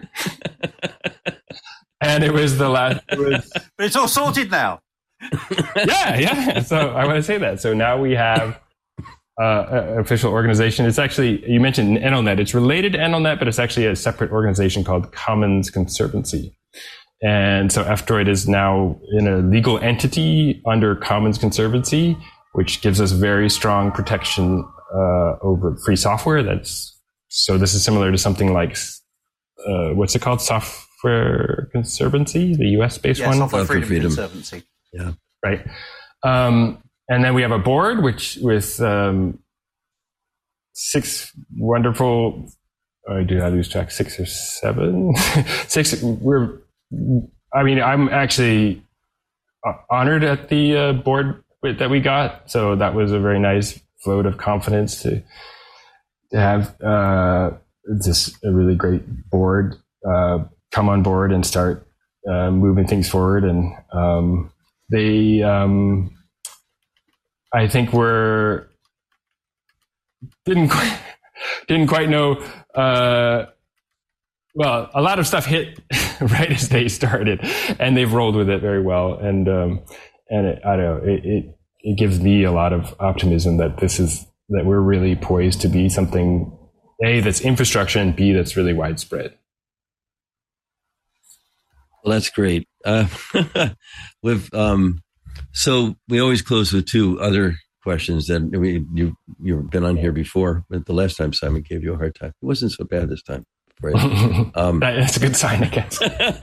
and it was the last. It was, but it's all sorted now. yeah, yeah. So I want to say that. So now we have uh, an official organization. It's actually, you mentioned EnelNet. It's related to EnelNet, but it's actually a separate organization called Commons Conservancy. And so F-Droid is now in a legal entity under Commons Conservancy, which gives us very strong protection uh, over free software. That's so this is similar to something like uh, what's it called? Software Conservancy, the U S-based yeah, one. Software Freedom, Freedom Conservancy. Yeah, right. Um, And then we have a board, which with um, six wonderful, I do have lose track, six or seven, six. We're, I mean, I'm actually honored at the uh, board that we got. So that was a very nice vote of confidence to to have uh, just a really great board uh, come on board and start uh, moving things forward. And um, they. Um, I think we're didn't quite, didn't quite know. Uh, well, a lot of stuff hit right as they started, and they've rolled with it very well. And um, and it, I don't know, it, it it gives me a lot of optimism that this is that we're really poised to be something A, that's infrastructure, and B, that's really widespread. Well, that's great. Uh, with um. So we always close with two other questions that we you you've been on here before, but the last time Simon gave you a hard time. It wasn't so bad this time. Right? Um, That's a good sign, I guess.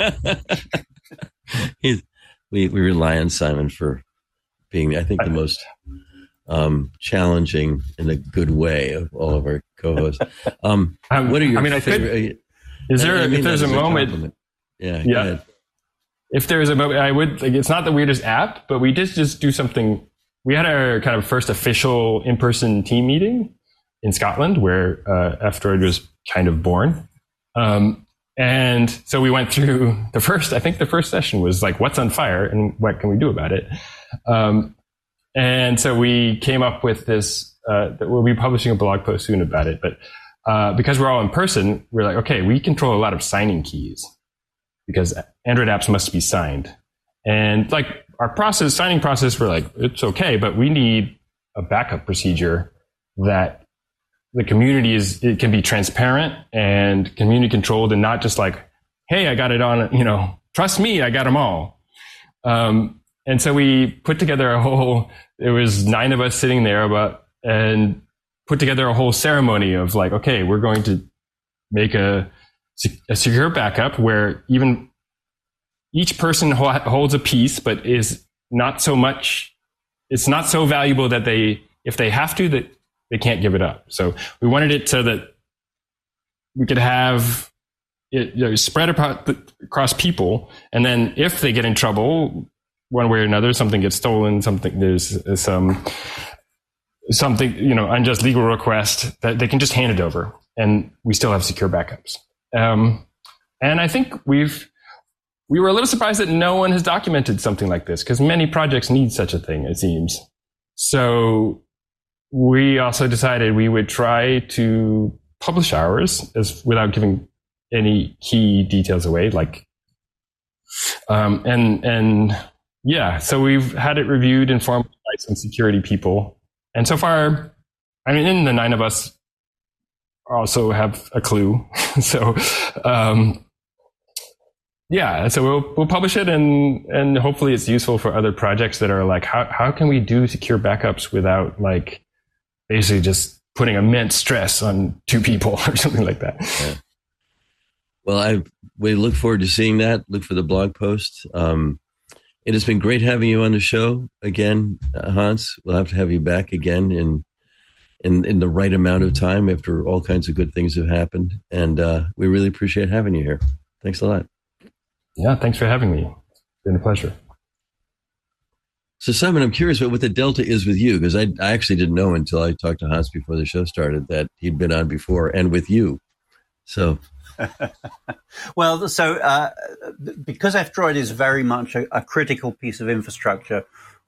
we we rely on Simon for being, I think, the most um, challenging in a good way of all of our co-hosts. Um, um, what are your I mean, favorite? I could, is there I mean, if there's a moment? Compliment. Yeah, yeah. If there's a moment, I would like. It's not the weirdest app, but we did just do something. We had our kind of first official in-person team meeting in Scotland, where uh, F-Droid was kind of born. Um, and so we went through the first. I think the first session was like, "What's on fire and what can we do about it?" Um, and so we came up with this. Uh, that we'll be publishing a blog post soon about it, but uh, because we're all in person, we're like, okay, we control a lot of signing keys. Because Android apps must be signed. And like our process, signing process, we're like, it's okay, but we need a backup procedure that the community is, it can be transparent and community controlled and not just like, hey, I got it on, you know, trust me, I got them all. Um, and so we put together a whole, there was nine of us sitting there about, and put together a whole ceremony of like, okay, we're going to make a, a secure backup where even each person ho- holds a piece, but is not so much, it's not so valuable that they, if they have to, that they can't give it up. So we wanted it so that we could have it, you know, spread across people. And then if they get in trouble, one way or another, something gets stolen, something, there's some, something, you know, unjust legal request, that they can just hand it over and we still have secure backups. Um, and I think we've, we were a little surprised that no one has documented something like this, because many projects need such a thing, it seems. So we also decided we would try to publish ours as without giving any key details away, like, um, and, and yeah, so we've had it reviewed informally by some security people. And so far, I mean, in the nine of us also have a clue. so, um, yeah, so we'll, we'll publish it, and, and hopefully it's useful for other projects that are like, how, how can we do secure backups without like basically just putting immense stress on two people or something like that. Yeah. Well, I we look forward to seeing that. Look for the blog post. Um, it has been great having you on the show again, uh, Hans. We'll have to have you back again in in in the right amount of time after all kinds of good things have happened. And uh, we really appreciate having you here. Thanks a lot. Yeah, thanks for having me. It's been a pleasure. So, Simon, I'm curious about what the delta is with you, because I, I actually didn't know until I talked to Hans before the show started that he'd been on before and with you. So, well, so uh, because F-Droid is very much a, a critical piece of infrastructure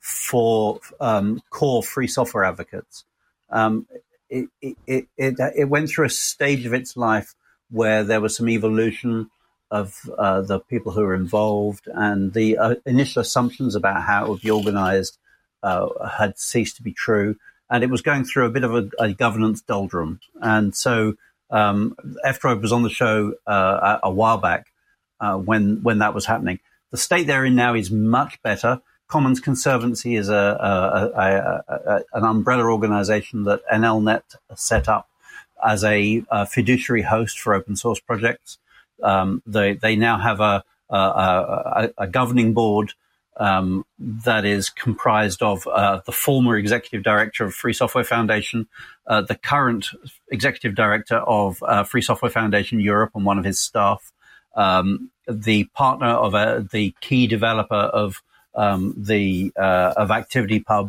for um, core free software advocates, um, it, it, it, it, it went through a stage of its life where there was some evolution of uh, the people who were involved, and the uh, initial assumptions about how it would be organized uh, had ceased to be true. And it was going through a bit of a, a governance doldrum. And so um, F-Droid was on the show uh, a, a while back uh, when when that was happening. The state they're in now is much better. Commons Conservancy is a, a, a, a, a an umbrella organization that N L net set up as a, a fiduciary host for open source projects. Um, they they now have a a, a, a governing board um, that is comprised of uh, the former executive director of Free Software Foundation, uh, the current executive director of uh, Free Software Foundation Europe, and one of his staff, um, the partner of uh, the key developer of um, the uh, of ActivityPub,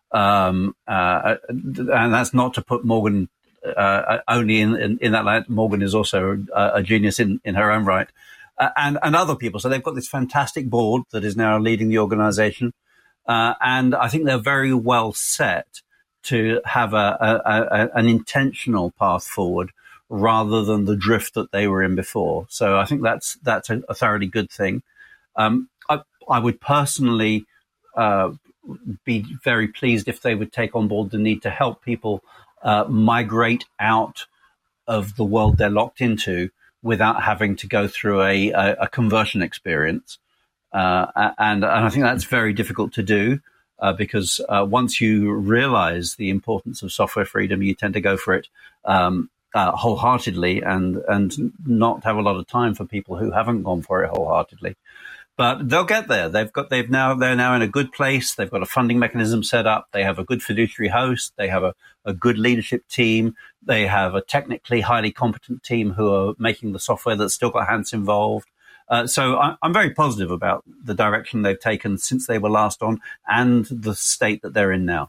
um, uh, and that's not to put Morgan. Uh, only in, in, in that light. Morgan is also a, a genius in, in her own right, uh, and, and other people. So they've got this fantastic board that is now leading the organization. Uh, and I think they're very well set to have a, a, a, an intentional path forward rather than the drift that they were in before. So I think that's, that's a, a thoroughly good thing. Um, I, I would personally, uh, be very pleased if they would take on board the need to help people Uh, migrate out of the world they're locked into without having to go through a, a, a conversion experience. Uh, and, and I think that's very difficult to do uh, because uh, once you realize the importance of software freedom, you tend to go for it um, uh, wholeheartedly and, and not have a lot of time for people who haven't gone for it wholeheartedly. But they'll get there. They've got, they've now, they're now in a good place. They've got a funding mechanism set up. They have a good fiduciary host. They have a, a good leadership team. They have a technically highly competent team who are making the software that's still got Hans involved. Uh, so I, I'm very positive about the direction they've taken since they were last on and the state that they're in now.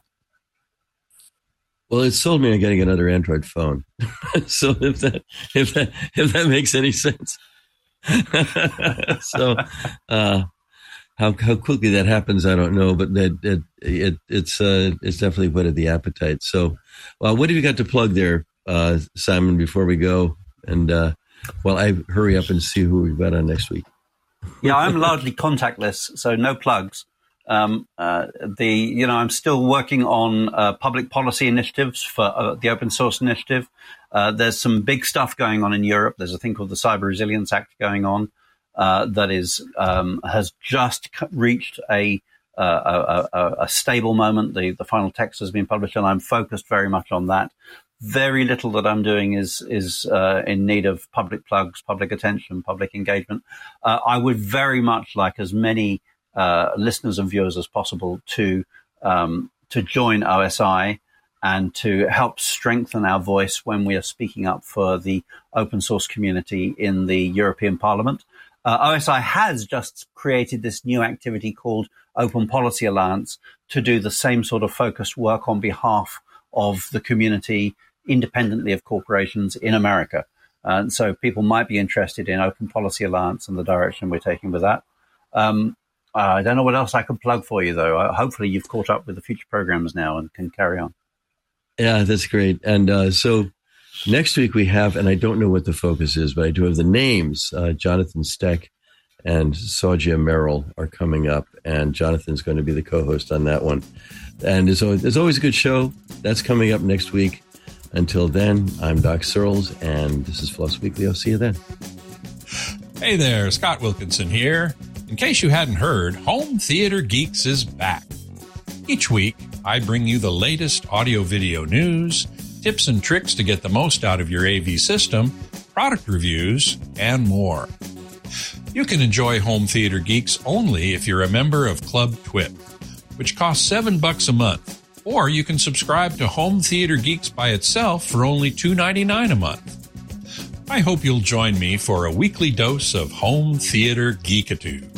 Well, it sold me on getting another Android phone. So if that, if that, if that makes any sense. so uh how how quickly that happens, I don't know, but that it, it it's uh it's definitely whetted the appetite. So well, what have you got to plug there, uh Simon, before we go? And uh well, I hurry up and see who we've got on next week. Yeah, I'm largely contactless, so no plugs. Um uh the you know I'm still working on uh public policy initiatives for uh, the open source initiative. Uh, there's some big stuff going on in Europe. There's a thing called the Cyber Resilience Act going on uh, that is um, has just reached a, uh, a, a, a stable moment. The, the final text has been published, and I'm focused very much on that. very little that I'm doing is is uh, in need of public plugs, public attention, public engagement. Uh, I would very much like as many uh, listeners and viewers as possible to um, to join O S I and to help strengthen our voice when we are speaking up for the open source community in the European Parliament. Uh, O S I has just created this new activity called Open Policy Alliance to do the same sort of focused work on behalf of the community independently of corporations in America. And so people might be interested in Open Policy Alliance and the direction we're taking with that. Um, I don't know what else I can plug for you, though. Uh, hopefully you've caught up with the future programs now and can carry on. Yeah, that's great. And uh, so next week we have, and I don't know what the focus is, but I do have the names. Uh, Jonathan Steck and Saujya Merrill are coming up, and Jonathan's going to be the co-host on that one. And there's always, there's always a good show. That's coming up next week. Until then, I'm Doc Searles, and this is Floss Weekly. I'll see you then. Hey there, Scott Wilkinson here. In case you hadn't heard, Home Theater Geeks is back. Each week, I bring you the latest audio-video news, tips and tricks to get the most out of your A V system, product reviews, and more. You can enjoy Home Theater Geeks only if you're a member of Club Twip, which costs seven bucks a month, or you can subscribe to Home Theater Geeks by itself for only two ninety-nine a month. I hope you'll join me for a weekly dose of Home Theater Geekitude.